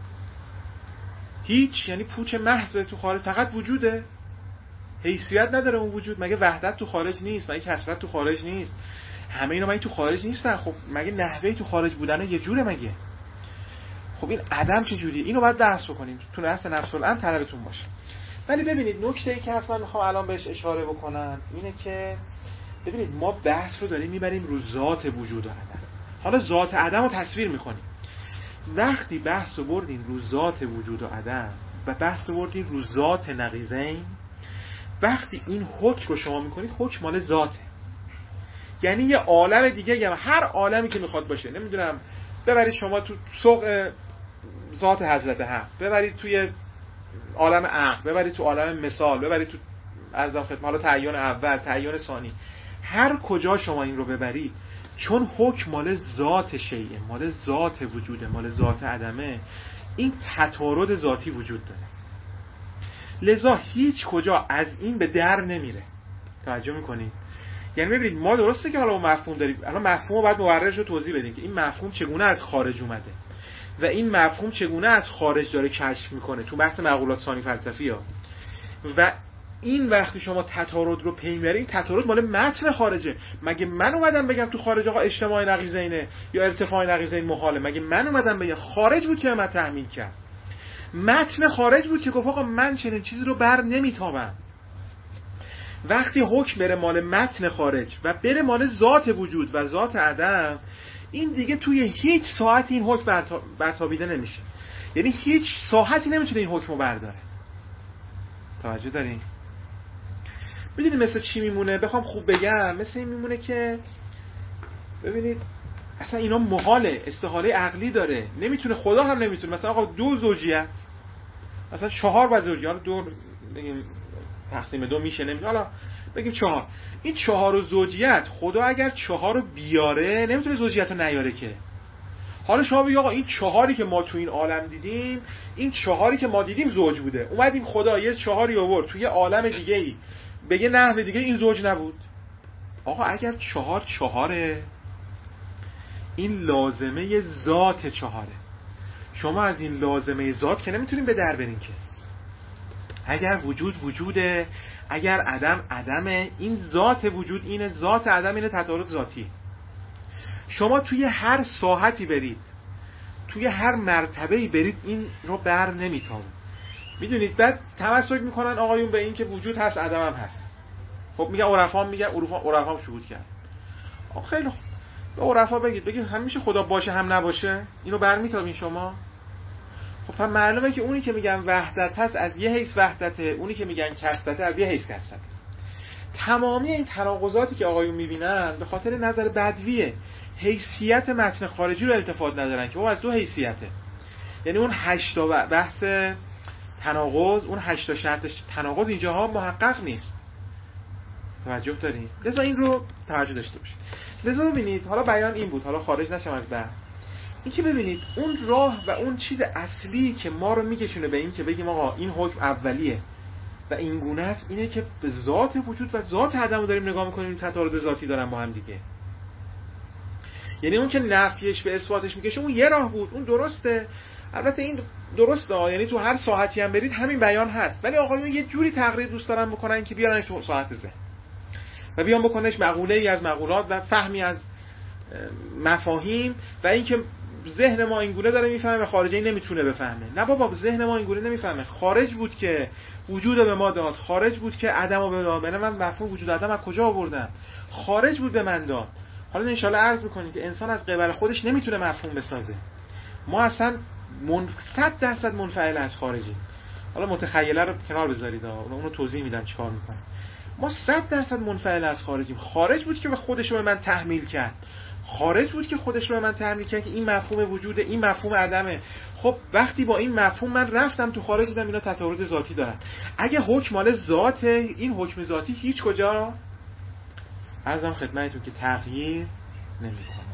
هیچ، یعنی پوچ محض تو خارج، فقط وجوده، حیثیت نداره اون وجود. مگه وحدت تو خارج نیست؟ مگه کثرت تو خارج نیست؟ همه اینا مگه تو خارج نیستن؟ خب مگه نحوه تو خارج بودن یه جوره مگه؟ خب این عدم چه جوریه؟ اینو باید بحث بکنیم تو نحس نفس الامر طلبتون باشه. ولی ببینید نکته‌ای که اصلا میخوام الان بهش اشاره بکنم اینه که ببینید ما بحث رو داریم میبریم رو ذات وجود و عدم. حالا ذات عدم رو تصویر میکنیم. وقتی بحث رو بردیم رو ذات وجود و عدم و بحث رو بردیم رو ذات نقیضین، وقتی این حکم رو شما میکنید حکم مال ذاته، یعنی یه عالم دیگه، هم هر عالمی که میخواد باشه، نمیدونم ببرید شما تو سوق ذات حضرت حق، ببرید توی عالم عقل، ببرید تو عالم مثال، ببرید تو ارزم خدمت حالا تعین اول، تعین ثانی، هر کجا شما این رو ببرید چون حکم مال ذات شیء، مال ذات وجوده، مال ذات عدمه، این تطارد ذاتی وجود داره. لذا هیچ کجا از این به در نمیره. توجه میکنید؟ یعنی ببینید ما درسته که حالا مفهوم داریم، الان مفهوم رو باید مبررش رو توضیح بدیم که این مفهوم چگونه از خارج اومده و این مفهوم چگونه از خارج داره کشف میکنه تو بحث معقولات ثانی فلسفی ها. و این وقتی شما تطارد رو پی میبرید، تطارد مال متن خارجه. مگه من اومدم بگم تو خارج آقا اجتماع نقیضینه یا ارتفاع نقیضین محاله؟ مگه من اومدم بگم؟ خارج بود که من تحمیل کرد، متن خارج بود که گفت آقا من چنین چیزی رو بر نمیتابم. وقتی حکم بره مال متن خارج و بره مال ذات وجود و ذات عدم، این دیگه توی هیچ ساعتی این حکم برتابیده نمیشه. یعنی هیچ ساعتی نمیتونه این حکم رو برداره. توجه دارین؟ میدونی مثل چی میمونه؟ بخوام خوب بگم مثل این میمونه که ببینید اصلا اینا محاله، استحاله عقلی داره، نمیتونه، خدا هم نمیتونه. مثلا آقا دو زوجیت، مثلا چهار با زوجیت، حالا دو بگیم تقسیم دو میشه، نمیشه، حالا بگیم چهار، این چهار و زوجیت، خدا اگر چهار رو بیاره نمیتونه زوجیت رو نیاره که. حالا شما بگید آقا این چهاری که ما تو این عالم دیدیم، این چهاری که ما دیدیم زوج بوده، اومدیم خدا یه چهاری آورد توی عالم دیگه ای بگه نحو دیگه این زوج نبود. آقا اگر چهار چهاره، این لازمه ذات چهاره، شما از این لازمه ذات که نمیتونیم به در برین که. اگر وجود وجوده، اگر عدم عدمه، این ذات وجود اینه، ذات عدم اینه، تطارد ذاتی. شما توی هر ساحتی برید، توی هر مرتبه‌ای برید، این رو بر نمیتابه. میدونید بعد تمسک میکنن آقایون به این که وجود هست عدم هم هست. خب میگه عرفا میگه عرفا عرفا شهود کرد. آخه خیلی خوب، به عرفا بگید بگید همیشه خدا باشه هم نباشه، اینو بر میتابین شما؟ خب هم معلومه که اونی که میگن وحدت هست از یه حیث وحدته، اونی که میگن کثرته از یه حیث کثرته. تمامی این تناقضاتی که آقایون میبینن به خاطر نظر بدویه، حیثیت متن خارجی رو التفات ندارن که اون از دو حیثیته. یعنی اون هشتا بحث تناقض، اون هشتا شرط تناقض اینجاها محقق نیست. توجه دارین؟ لذا این رو توجه داشته باشید. لذا ببینید حالا بیان این بود، حالا خارج نشم از بحث، این که ببینید اون راه و اون چیز اصلی که ما رو میکشونه به این که بگیم آقا این حکم اولیه و این گونه است، اینه که به ذات وجود و ذات عدم رو داریم نگاه میکنیم، تطارد ذاتی دارن با هم دیگه. یعنی اون که نفیش به اثباتش میکشه اون یه راه بود، اون درسته، البته این درسته، یعنی تو هر ساحتی هم برید همین بیان هست، ولی آقایون یه جوری تقریر دوست دارن بکنن که بیارنش تو ساحت ذهن و بیان بکنش مقوله ای از مقولات و فهمی از مفاهیم و اینکه ذهن ما اینگونه داره میفهمه و خارجی نمیتونه بفهمه. نه بابا، ذهن ما اینگونه نمیفهمه، خارج بود که وجود به ما داد، خارج بود که عدم رو به ما داد. من مفهوم وجود عدم از کجا آوردم؟ خارج بود به من داد. حالا ان شاءالله عرض می‌کنیم که انسان از قبل خودش نمیتونه مفهوم بسازه. ما اصلا صد درصد منفعل از خارجی. حالا متخیله رو کنار بذارید، اونو توضیح میدم چیکار می‌کنه. ما صد درصد منفعل از خارجیم. خارج بود که به خودش رو به من تحمیل کرد. خارج بود که خودش رو به من تحمیل کرد که این مفهوم وجوده، این مفهوم عدمه. خب وقتی با این مفهوم من رفتم تو خارج دیدم اینا تطابق ذاتی دارن. اگه حکم مال ذاته، این حکم ذاتی هیچ کجا عرضم خدمتتون که تغییر نمی‌کنه.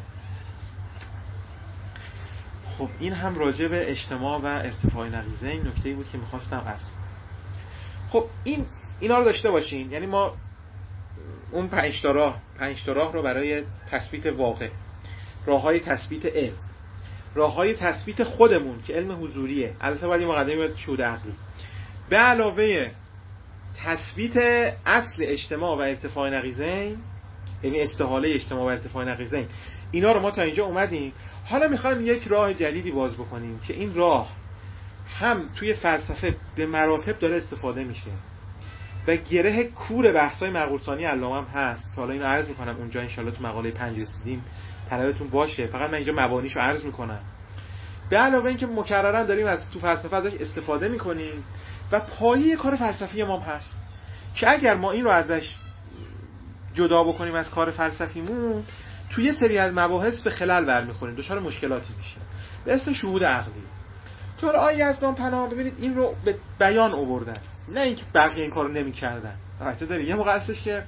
خب این هم راجع به اجتماع و ارتفاع نقیضه این نکته‌ای بود که می‌خواستم عرض کنم. خب این اینا رو داشته باشین، یعنی ما اون پنج تا راه پنج تا راه رو برای تثبیت واقع، راه‌های تثبیت علم، راه‌های تثبیت خودمون که علم حضوریه، البته باید مقدمه شهود عقلی، به علاوه تثبیت اصل اجتماع و ارتفاع نقیضین، یعنی استحاله اجتماع و ارتفاع نقیضین، اینا رو ما تا اینجا اومدیم. حالا میخوایم یک راه جدیدی باز بکنیم که این راه هم توی فلسفه به مراتب داره استفاده میشه و گره کور بحث‌های معقول‌ثانی علامه هم هست که حالا اینو عرض میکنم اونجا انشالله تو مقاله پنج رسیدیم طلبتون باشه، فقط من اینجا مبانیشو عرض میکنم. به علاوه اینکه مکررن داریم از تو فلسفه ازش استفاده میکنیم و پایه کار فلسفی ما هم هست که اگر ما این رو ازش جدا بکنیم از کار فلسفیمون، توی یه سری از مباحث به خلل برمیخوریم، دچار مشکلاتی میشیم به اسم شهود عقلی. تو آیه یزدان پناه ببینید این رو به بیان آوردن، نه اینکه بقیه این کارو نمی‌کردن. راحت داری یه موقع هستش که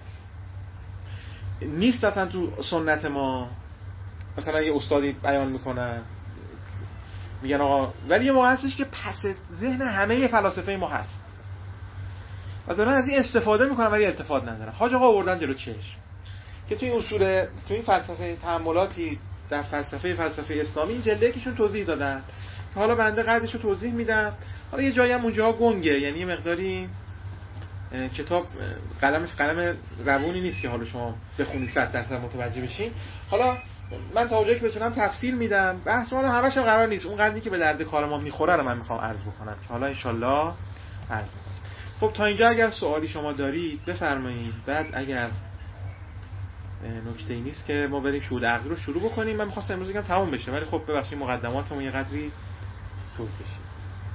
نیست اصلا تو سنت ما، مثلا یه استادی بیان میکنن میگن آقا، ولی یه موقع هستش که پس ذهن همه فلاسفه ما هست، مثلا از این استفاده میکنن ولی ارتفاع ندارن. حاج آقا آوردن جلو چشم که توی اصول توی این فلسفه تأملاتی در فلسفه فلسفه اسلامی این جلده یکیشون توضیح دادن که حالا بنده قدرشو توضیح میدم. حالا یه جایی هم اونجا گنگه، یعنی یه مقداری کتاب قلمش قلم روونی نیست که حالا شما بخونید صد درصد متوجه بشین. حالا من تا اونجایی که بتونم تفصیل میدم، بحث ما رو همش هم قرار نیست اون قدری که به درد کار ما میخوره رو من میخوام عرض بکنم که حالا ان شاءالله عرض میکنم. خب تا اینجا اگر سوالی شما دارید بفرمایید، بعد اگر نکته‌ای نیست که ما بریم شهود عقلی رو شروع بکنیم. من می‌خواستم امروز بگم تموم بشه، ولی خب ببخشید مقدماتمون یه قدری طول کشید.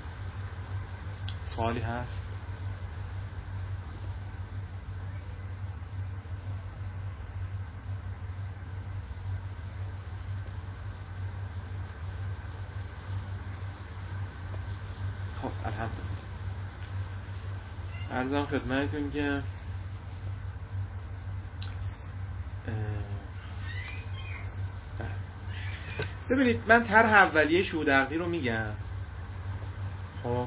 سوالی هست؟ خب الحمدلله. عرضم خدمتتون که ببینید من طرح اولیه شهود عقلی رو میگم، خب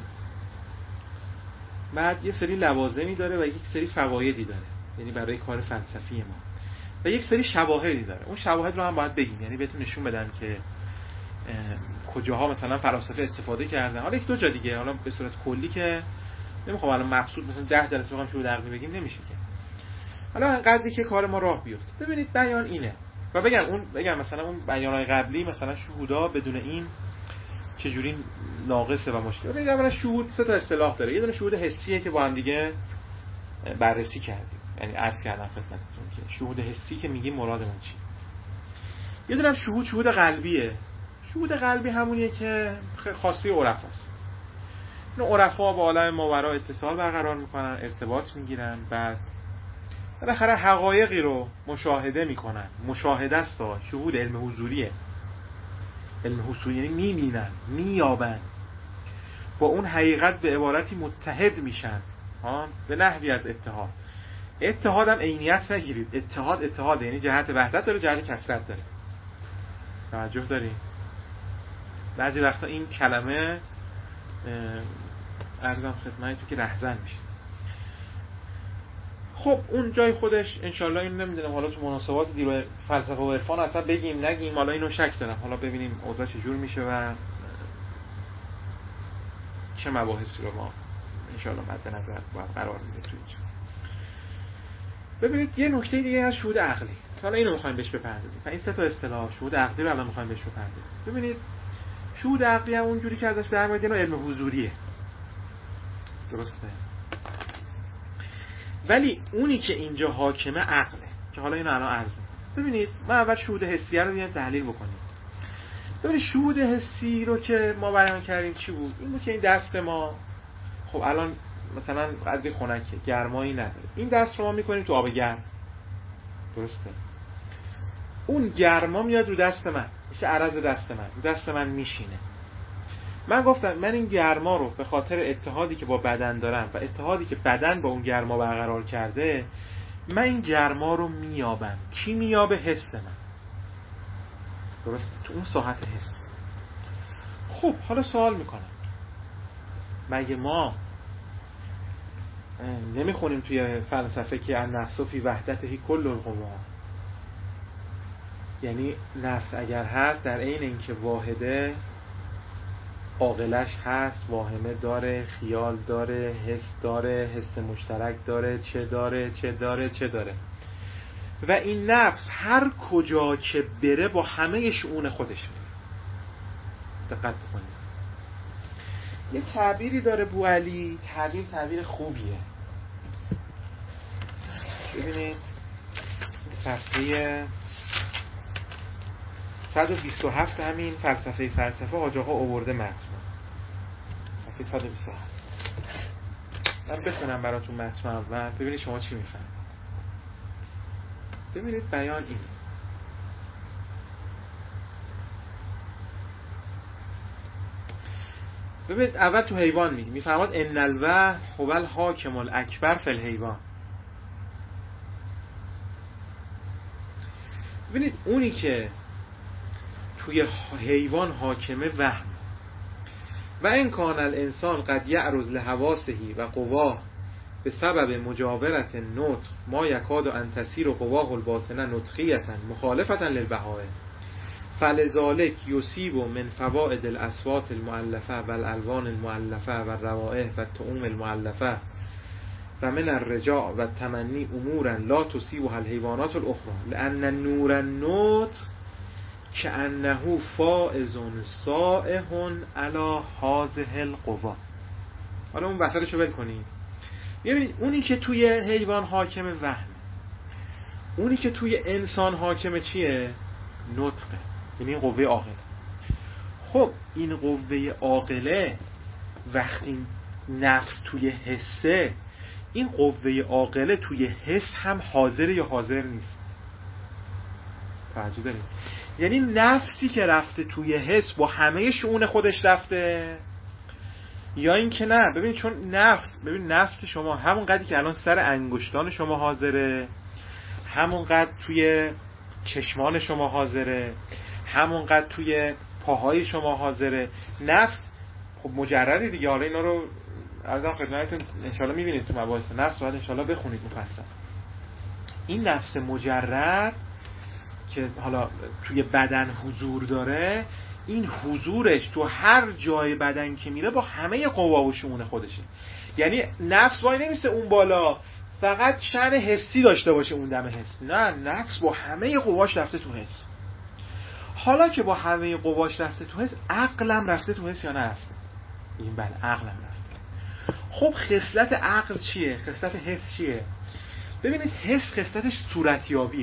بعد یه سری لوازمی داره و یک سری فوایدی داره، یعنی برای کار فلسفی ما، و یک سری شواهدی داره. اون شواهد رو هم باید بگیم، یعنی بهتون نشون بدم که کجاها مثلا فلاسفه استفاده کردن. حالا یک دو جا دیگه، حالا به صورت کلی که نمیخوام الان مقصود مثلا ده جلسه بگم شهود عقلی بگیم نمیشه که. حالا قدری که کار ما راه بیفته. ببینید بیان اینه و بگم اون بگم مثلا اون بیانای قبلی مثلا شهودا بدون این چجوری ناقصه و مشکل. ببینید اولا شهود سه تا اصطلاح داره. یه دونه شهود حسیه که با هم دیگه بررسی کردیم، یعنی عرض کردم خدمتتون که شهود حسی که میگیم مرادمون چیه. یه دونه شهود شهود قلبیه. شهود قلبی همونیه که خاصی عرفاست. این عرفا با عالم ماورا اتصال برقرار میکنن، ارتباط میگیرن، بعد بالاخره حقایقی رو مشاهده میکنن. مشاهده است، شهود علم حضوریه. علم حضوری یعنی میبینن، مییابن، با اون حقیقت به عبارتی متحد میشن، ها، به نحوی از اتحاد. اتحاد هم عینیت نگیرید، اتحاد اتحاد یعنی جهت وحدت داره، جهت کثرت داره. توجه دارین؟ بعضی وقتا این کلمه عرضم خدمتتون که رهزن میشه. خب اون جای خودش انشالله این نمیدونم حالا تو مناسبات دیرو فلسفه و عرفان اصلا بگیم نگیم، حالا اینو شک دارم، حالا ببینیم اوضاع چجور میشه و چه مباحثی رو ما انشالله مد نظر باید قرار میده تو اینجا. ببینید یه نکته دیگه از شهود عقلی، حالا اینو میخوایم بهش بپردازیم. این سه تا اصطلاح شهود عقلی رو الان میخوایم بهش بپردازیم. ببینید شهود عقلی هم اونجوری که ازش برمیاد اینو علم حضوریه، درسته؟ ولی اونی که اینجا حاکمه عقله که حالا اینو الان عرض می‌کنم. ببینید ما اول شهود حسیه رو بیایم تحلیل بکنیم. ببینید شهود حسی رو که ما بیان کردیم چی بود؟ این بود که این دست ما خب الان مثلا قدری خنکه، گرمایی نداره، این دست رو ما میکنیم تو آب گرم، درسته؟ اون گرما میاد رو دست من، میشه عرض دست من، رو دست من میشینه. من گفتم من این گرما رو به خاطر اتحادی که با بدن دارم و اتحادی که بدن با اون گرما برقرار کرده، من این گرما رو میابم. کی میابه؟ حس من، درسته؟ تو اون ساحت حس. خب حالا سوال میکنم، مگه ما نمیخونیم توی فلسفه که النفس فی وحدته کل القوا، یعنی نفس اگر هست در عین اینکه واحده، عاقلش هست، واهمه داره، خیال داره، حس داره، حس مشترک داره، چه داره چه داره چه داره و این نفس هر کجا که بره با همه شؤون خودش میره. دقت بکنید، یه تعبیری داره بوعلی، تعبیر تعبیر خوبیه. ببینید صفحه صد و بیست و هفت همین فلسفه فلسفه حاج آقا آورده متن، صفحه صد و بیست و هفت. من بخونم براتون متن اول ببینید شما چی میفهمید. ببینید بیان این، ببینید اول تو حیوان میگه، میفرماد ان الوحی هو الحاکم الاکبر فی الحیوان. ببینید اونی که توی حیوان حاکمه وهم و ان کان الانسان قد یعرض لحواسه و قواه به سبب مجاورت نطق ما یکاد ان تسیر قواه الباطنه نطقیه مخالفه للبهائم فلذلك یصیب من فوائد الاصوات المؤلفه و الالوان المؤلفه و الروائح و الطعوم المؤلفه و من الرجاء و التمنی امورا لا تصیبها الحیوانات الاخرى لان نور النطق کأنه فائز صائح علی هذه القوا. حالا اون وسطشو ول کنید. ببینید اونی که توی حیوان حاکم وهمه، اونی که توی انسان حاکم چیه؟ نطقه، یعنی این قوه عاقله. خب این قوه عاقله وقتی نفس توی حسه، این قوه عاقله توی حس هم حاضر یا حاضر نیست؟ توجه دارید؟ یعنی نفسی که رفته توی حس با همه شؤون خودش رفته، یا این که نه. ببین چون نفس، ببین نفس شما همون قدری که الان سر انگشتان شما حاضره، همون قدر توی چشمان شما حاضره، همون قدر توی پاهای شما حاضره. نفس خب مجرده دیگه. حالا اینا رو عرضم خدمتتون انشالله میبینید تو مباحث نفس، باید انشالله بخونید مفصل. این نفس مجرد که حالا توی بدن حضور داره، این حضورش تو هر جای بدن که میره با همه قوا و شؤون خودشه. یعنی نفس وای نمیسته اون بالا فقط شأن حسی داشته باشه اون دم حس، نه، نفس با همه قواش رفته تو حس. حالا که با همه قواش رفته تو حس، عقلم رفته تو حس یا نه رفته؟ این بله عقلم رفته. خب خصلت عقل چیه؟ خصلت حس چیه؟ ببینید حس خصلتش صورتیابیه.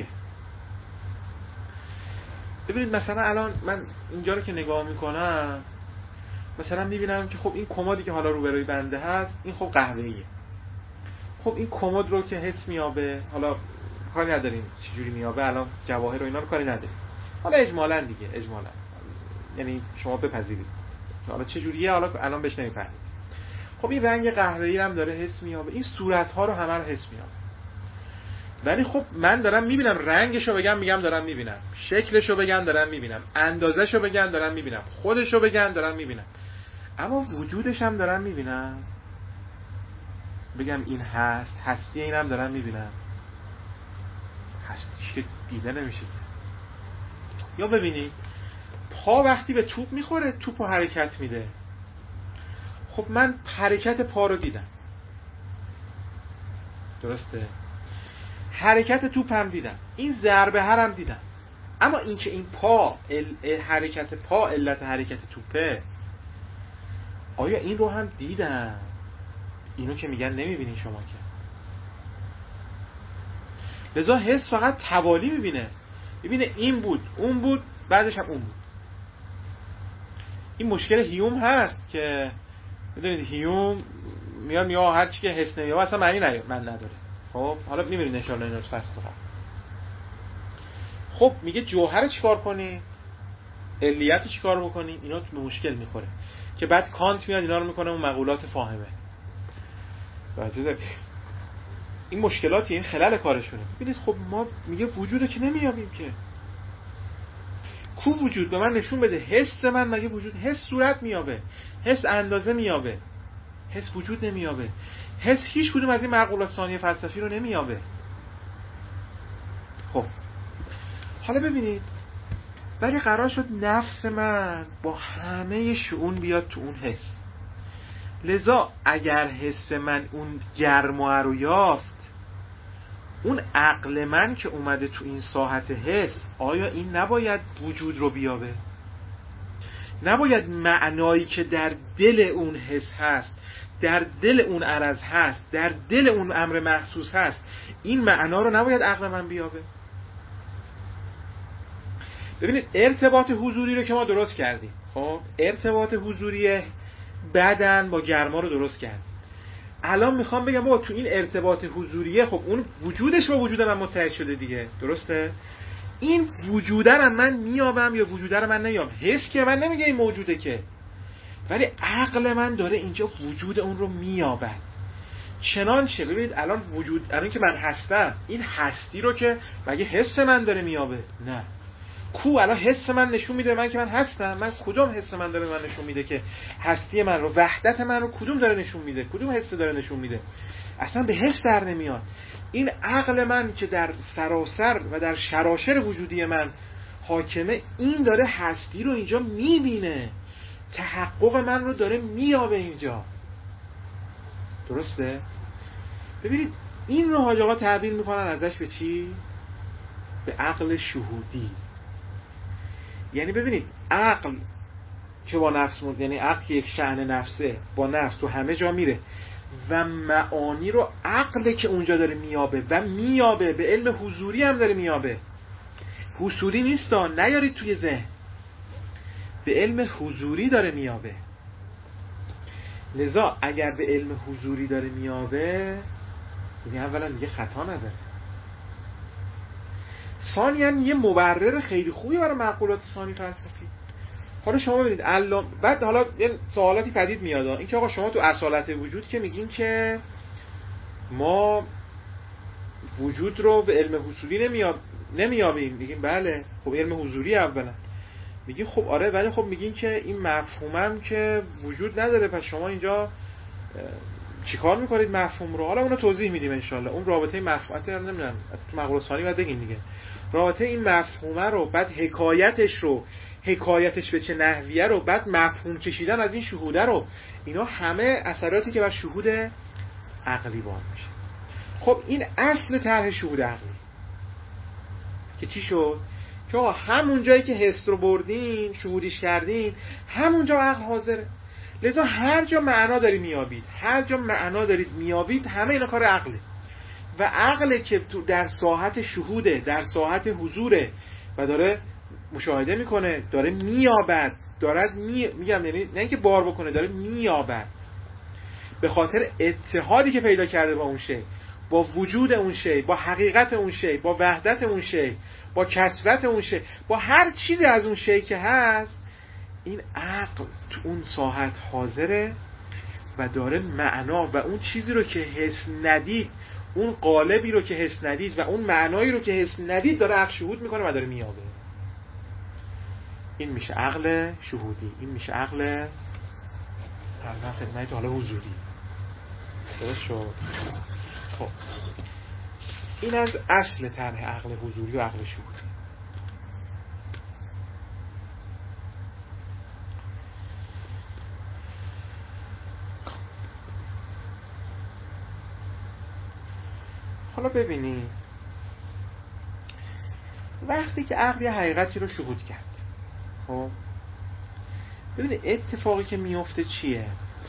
ببینید مثلا الان من اینجا رو که نگاه میکنم، مثلا میبینم که خب این کمدی که حالا روبروی بنده هست، این خب قهوه‌ایه. خب این کمد رو که حس میابه، حالا کاری نداریم چجوری میابه، الان جواهر و اینا رو کاری نداریم، حالا اجمالاً دیگه اجمالاً یعنی شما بپذیرید حالا چجوریه، حالا الان بهش نمیپردازیم. خب این رنگ قهوه‌ای هم داره حس میابه، این صورت‌ها رو همه رو حس میابه. ولی خب من دارم میبینم، رنگشو بگم میگم دارم میبینم، شکلشو بگم دارم میبینم، اندازهشو بگم دارم میبینم، خودشو بگم دارم میبینم، اما وجودش هم دارم میبینم. بگم این هست، هستی اینم دارم میبینم، هستیش که دیده نمیشه. یا ببینید پا وقتی به توپ میخوره توپو حرکت میده. خب من حرکت پا رو دیدم، درسته؟ حرکت توپ هم دیدم، این ضربه هرم دیدم، اما این که این پا ال... حرکت پا علت حرکت توپه، آیا این رو هم دیدم؟ اینو که میگن نمیبینین شما که. لذا حس فقط توالی میبینه، ببینه این بود اون بود بعدش هم اون بود. این مشکل هیوم هست که میدونید هیوم میاد میگه هر چی که حس نمیابه اصلا معنی نه من نداره. خب حالا میبینید ان شاء الله اینو فصل تو. خب میگه جوهر چیکار کنی؟ علیت چیکار بکنی؟ اینا تو مشکل میخوره که بعد کانت میاد اینا رو میکنه اون مقولات فاهمه. راجع این مشکلاتی، این خلل کارشونه. ببینید خب ما میگه وجوده که نمیابیم که. کو وجود به من نشون بده، حس من مگه وجود؟ حس صورت میابه، حس اندازه میابه، حس وجود نمیابه. حس هیچ کدوم از این معقولات ثانی فلسفی رو نمیابه. خب حالا ببینید ولی قرار شد نفس من با همه شؤون بیاد تو اون حس. لذا اگر حس من اون گرما رو یافت، اون عقل من که اومده تو این ساحت حس، آیا این نباید وجود رو بیابه؟ نباید معنایی که در دل اون حس هست، در دل اون عرض هست، در دل اون امر محسوس هست، این معنا رو نباید عقل من بیابه؟ ببینید ارتباط حضوری رو که ما درست کردیم، خب ارتباط حضوری بدن با گرما رو درست کردیم. الان میخوام بگم بابا تو این ارتباط حضوریه، خب اون وجودش با وجود من متحد شده دیگه، درسته؟ این وجوده رو من میابم یا وجوده رو من نمیابم؟ حس که من نمیگه این موجوده که، ولی عقل من داره اینجا وجود اون رو میابد. چنانچه ببینید الان وجود، الان که من هستم، این هستی رو که مگه حس من داره میابه؟ نه. کو الان حس من نشون میده من که من هستم؟ من کدوم حس من داره من نشون میده که هستی من رو، وحدت من رو کدوم داره نشون میده؟ کدوم حس داره نشون میده؟ اصلا به حس در نمیاد. این عقل من که در سراسر و در شراشر وجودی من حاکمه، این داره هستی رو اینجا میبینه، تحقق من رو داره میابه اینجا، درسته؟ ببینید این رو حاج آقا تعبیر میکنن ازش به چی؟ به عقل شهودی. یعنی ببینید عقل که با نفس مد، یعنی عقل که یک شأن نفسه، با نفس تو همه جا میره و معانی رو عقل که اونجا داره میابه و میابه به علم حضوری هم داره میابه. حضوری نیستا، نیارید توی ذهن، به علم حضوری داره میابه. لذا اگر به علم حضوری داره میابه، یعنی اولا دیگه خطا نداره، ثانیاً یه مبرر خیلی خوبی برای معقولات ثانی فلسفی. حالا شما ببینید الان بعد حالا یه سوالاتی پدید میاد، این که آقا شما تو اصالت وجود که میگین که ما وجود رو به علم حضوری نمیاب نمیابیم، میگیم بله خب علم حضوری اولا، میگین خب آره ولی خب میگین که این مفهومم که وجود نداره، پس شما اینجا چیکار میکنید مفهوم رو؟ حالا اونو توضیح میدیم ان شاء الله. اون رابطه مفهومات رو نمیدونم تو مقوله ثانی بعد بگین دیگه، رابطه این مفهومه رو، بعد حکایتش رو، حکایتش به چه نحویه رو، بعد مفهوم کشیدن از این شهوده رو، اینا همه اثراتی که بر شهود عقلی وارد میشه. خب این اصل طرح شهود عقلی که چی شد؟ که همون جایی که حس رو بردین شهودیش کردین، همون جا عقل حاضره. لذا هر جا معنا داری میابید، هر جا معنا دارید میابید، همه اینا کار عقله و عقله که تو در ساحت شهوده، در ساحت حضوره و داره مشاهده میکنه، داره میابد، دارد می... میگم یعنی نه اینکه بار بکنه، داره میابد به خاطر اتحادی که پیدا کرده با اون شی، با وجود اون شی، با حقیقت اون شی، با وحدت اون شی، با کثرت اون شی، با هر چیزی از اون شی که هست. این عقل تو اون ساحت حاضره، و داره معنا و اون چیزی رو که حس ندید، اون قالبی رو که حس ندید و اون معنایی رو که حس ندید داره عقل شهود میکنه و داره میابه. این میشه عقل شهودی، این میشه عقل ارزم خدمت حالا حضوری. درست شد؟ خب این از اصل طرح عقل حضوری و عقل شهودی. حالا ببینید وقتی که عقل یه حقیقتی رو شهود کرد، خب ببینید اتفاقی که میفته چیه؟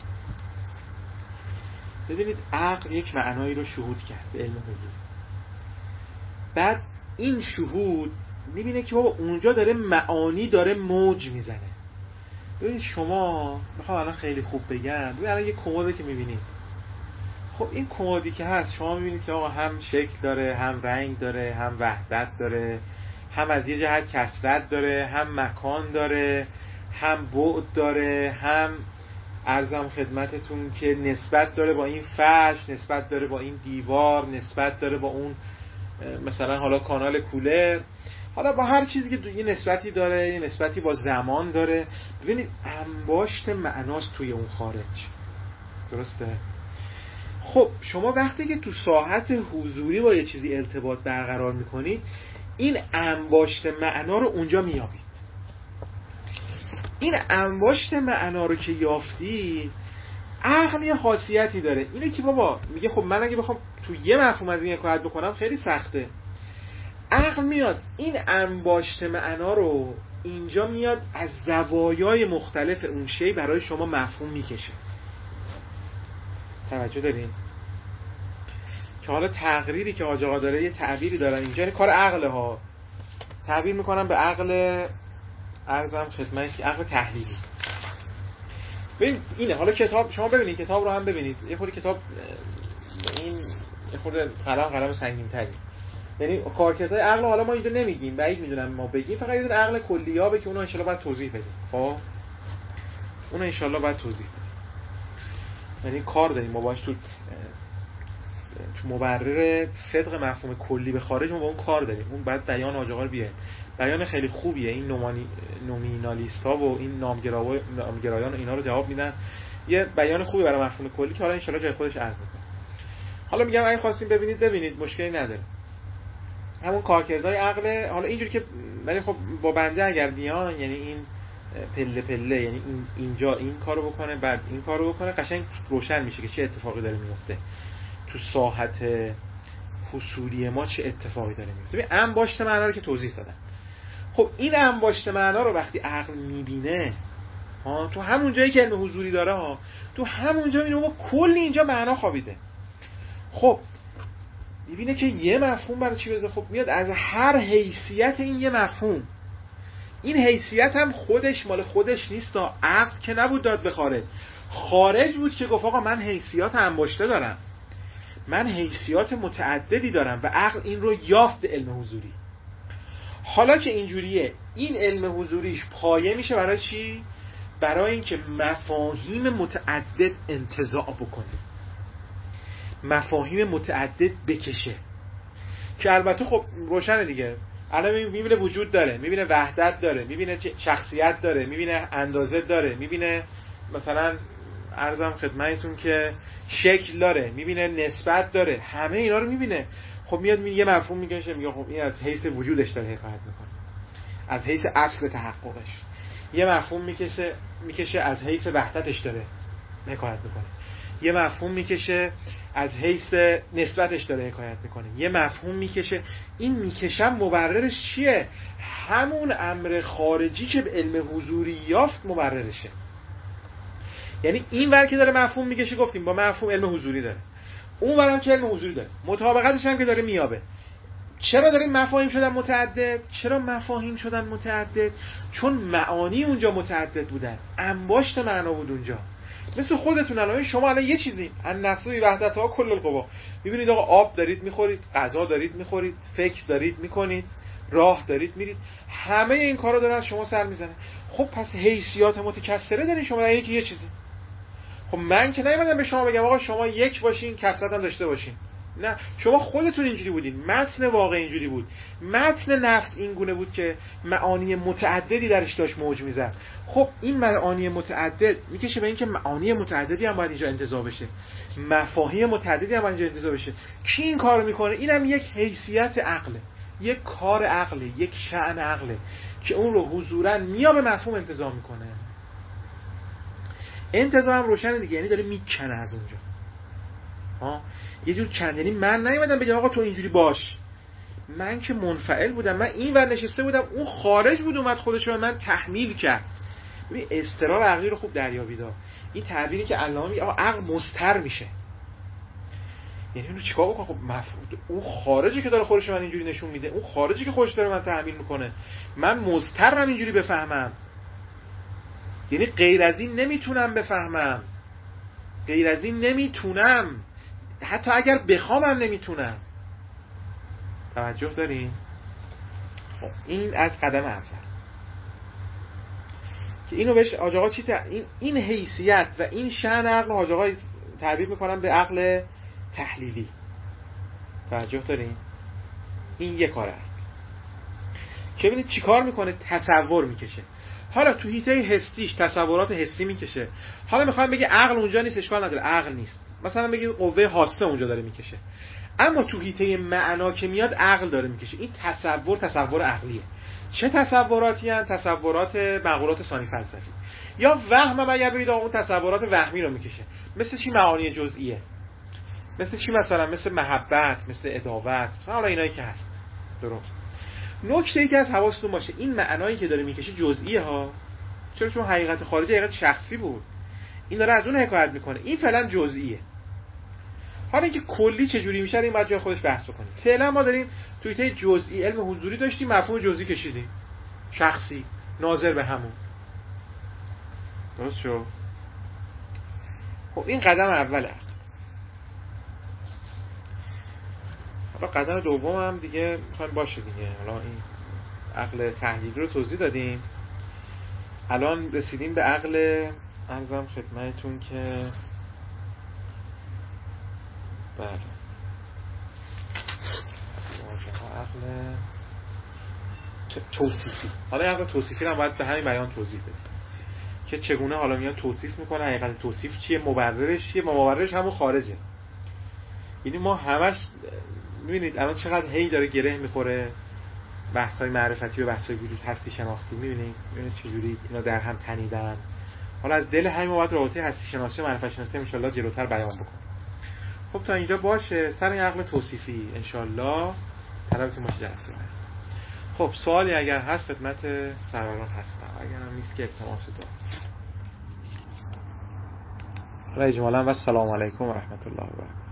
ببینید عقل یک معنایی رو شهود کرد به علم حضور، بعد این شهود میبینه که بابا اونجا داره معانی داره موج میزنه. ببینید شما میخوام الان خیلی خوب بگم، ببینید الان یه کموده که میبینید، خب این کمدی که هست شما میبینید که آقا هم شکل داره، هم رنگ داره، هم وحدت داره، هم از یه جهت کثرت داره، هم مکان داره، هم بعد داره، هم عرضم خدمتتون که نسبت داره با این فرش، نسبت داره با این دیوار، نسبت داره با اون مثلا حالا کانال کولر، حالا با هر چیزی که یه نسبتی داره، یه نسبتی با زمان داره. ببینید انباشت معناست توی اون خارج. درسته؟ خب شما وقتی که تو ساحت حضوری با یه چیزی ارتباط برقرار میکنید، این انباشت معنا رو اونجا میابید. این انباشت معنا رو که یافتی، عقل یه خاصیتی داره، اینه که بابا میگه خب من اگه بخوام تو یه مفهوم از این حکایت بکنم خیلی سخته. عقل میاد این انباشت معنا رو اینجا میاد از زوایای مختلف اون شی برای شما مفهوم میکشه. توجه دارین؟ که حالا تقریری که حاج آقا داره یه تعبیری دارن اینجا، این کار عقله ها، تعبیر میکنم به عقل عرضم خدمت عقل تحلیلی. ببین اینه، حالا کتاب شما ببینید، کتاب رو هم ببینید، یه خورده کتاب این یه خورده قلم قلم سنگین‌تری، یعنی کارکردهای عقل حالا ما اینجا نمیگیم، بعید میدونم ما بگیم، فقط یه عقل کلیابه که اونو ان شاء الله بعد توضیح بدیم. خب اونو ان شاء الله بعد توضیح بدیم، یعنی کار داریم ما باش تو تو مبرر صدق مفهوم کلی به خارج ما با اون کار داریم. اون بعد بیان حاج آقا رو بیه، بیان خیلی خوبیه. این نومانی نومینالیست ها و این نامگرایان نامگرایان و اینا رو جواب میدن، یه بیان خوبی برای مفهوم کلی که حالا ان شاء الله جای خودش عرض میکنه. حالا میگم اگه خواستین ببینید ببینید، مشکلی نداره. همون کارکردهای عقل حالا اینجوری که، ولی خب با بنده اگر بیان، یعنی این پله پله، یعنی این اینجا این کارو بکنه بعد این کارو بکنه، قشنگ روشن میشه که چه اتفاقی داره میفته تو ساحت حصولی ما، چه اتفاقی داره میفته. ببین انباشت معنا رو که توضیح دادم. خب این انباشت معنا رو وقتی عقل میبینه ها، تو همون جایی که علم حضوری داره ها، تو همون جا میبینه کل اینجا معنا خوابیده. خب میبینه که یه مفهوم برای چی بذاره، خب میاد از هر حیثیت این یه مفهوم، این حیثیت هم خودش مال خودش نیست، عقل که نبود داد به خارج، خارج بود که گفت آقا من حیثیات انباشته دارم، من حیثیات متعددی دارم، و عقل این رو یافت علم حضوری. حالا که اینجوریه، این علم حضوریش پایه میشه برای چی؟ برای اینکه مفاهیم متعدد انتزاع بکنه، مفاهیم متعدد بکشه، که البته خب روشنه دیگه. الان میبینه وجود داره، میبینه وحدت داره، میبینه شخصیت داره، میبینه اندازه داره، میبینه مثلا عرضم خدمتتون که شکل داره، میبینه نسبت داره، همه اینا رو میبینه. خب میاد یه مفهوم میگه، میگه خب این از حیث وجودش داره حکایت میکنه، از حیث اصل تحققش. یه مفهوم میکشه میکشه از حیث وحدتش داره حکایت میکنه. یه مفهوم میکشه از حیث نسبتش داره حکایت میکنه. یه مفهوم میکشه، این میکشم مبررش چیه؟ همون امر خارجی که به علم حضوری یافت مبررشه. یعنی این ور که داره مفهوم میکشه، گفتیم با مفهوم علم حضوری داره، اون ور هم که علم حضوری داره، مطابقتش هم که داره میابه. چرا داریم مفاهیم شدن متعدد؟ چرا مفاهیم شدن متعدد؟ چون معانی اونجا متعدد بودن، انباشت معنا بود اونجا. مثل خودتون الان شما الان یه چیزی ان نفسه وحدت ها کل القوا، میبینید آقا آب دارید میخورید، غذا دارید میخورید، فکر دارید میکنید، راه دارید میرید، همه این کارا داره از شما سر میزنه. خب پس حیثیات متکثره دارین شما، یعنی که یه چیزی. خب من که نیومدم به شما بگم آقا شما یک باشین کثرت هم داشته باشین، نه، شما خودتون اینجوری بودین. متن واقع اینجوری بود. متن نفت این گونه بود که معانی متعددی درش داشت موج میزد. خب این معانی متعدد میکشه به این که معانی متعددی هم باید اینجا انتزاع بشه، مفاهیم متعددی هم باید اینجا انتزاع بشه. کی این کارو میکنه؟ اینم یک حیثیت عقله، یک کار عقله، یک شأن عقله که اون رو حضوراً میا به مفهوم انتزاع میکنه. انتزاع هم روشنه دیگه، یعنی داره میکنه از اونجا. ها یه جور کند، یعنی من نیومدم بگم آقا تو اینجوری باش، من که منفعل بودم، من این ور نشسته بودم، اون خارج بود اومد خودش رو به من تحمیل کرد. ببین استقرار عقلی رو خوب دریابید. این تعبیری که علامه میگه آقا عقل مستر میشه، یعنی اینو چیکار بکنه؟ خب مفهوم اون خارجی که داره خودش من اینجوری نشون میده، اون خارجی که خودش داره من تحمیل میکنه، من مسترم اینجوری بفهمم، یعنی غیر از این نمیتونم بفهمم، غیر از این نمیتونم، حتی اگر بخوام هم نمیتونم. توجه دارین؟ خب این از قدم اول که اینو بهش حاج آقا چی ت... این این حیثیت و این شأن عقل حاج آقا تعبیر میکنن به عقل تحلیلی. توجه دارین؟ این یک کاره که ببینید چیکار میکنه، تصور میکشه. حالا تو حیطه حسیش تصورات حسی میکشه. حالا میخوام بگه عقل اونجا نیست، اشکال نداره، عقل نیست، مثلا بگید قوه حاسه اونجا داره میکشه. اما تو حیطه معنا که میاد عقل داره میکشه. این تصور تصور عقلیه. چه تصوراتی هستند؟ تصورات مقولات ثانی فلسفی. یا وهم هم اگر بگید اون تصورات وهمی رو میکشه. مثل چی؟ معانی جزئیه. مثل چی؟ مثلا مثل محبت، مثل عداوت، مثلا حالا اینایی که هست. درست. نکته ای که از حواستون باشه، این معنایی که داره میکشه جزئیه ها. چرا؟ چون حقیقت خارجی حقیقت شخصی بود. این داره از اون حکایت میکنه. این فعلا جزئیه. حالا اینکه کلی چجوری میشه این باید جای خودش بحث بکنیم. فعلا ما داریم توی حیطه جزئی علم حضوری داشتیم، مفهوم جزئی کشیدیم، شخصی، ناظر به همون. درست شد؟ خب این قدم اوله. حالا قدم دوم هم دیگه میخوایم باشه دیگه. حالا این عقل تحلیلی رو توضیح دادیم. الان رسیدیم به عقل، عرضم خدمتتون که بله عقل توصیفی. حالا عقل توصیفی رو هم باید به همین بیان توضیح بدیم که چگونه حالا میان توصیف میکنه، حقیقت توصیف چیه، مبررش چیه. مبررش همون خارجه. یعنی ما همش میبینید الان چقدر هی داره گره میخوره بحث‌های معرفتی و بحث‌های وجود هستی شناختی. میبینید میبینید چجوری اینا در هم تنیدن. حالا از دل همین باید رابطه هستی شناسی و معرفت شناسی ان شاءالله جلوتر بیان بکنم. خب تا اینجا باشه. سر این عقل توصیفی ان شاءالله طلبتون باشه جلسه بعد. خب سوالی اگر هست خدمت سروران هستم، اگر هم نیست که التماس دارم. حالا اجمالاً و السلام علیکم و رحمت الله و برکاته.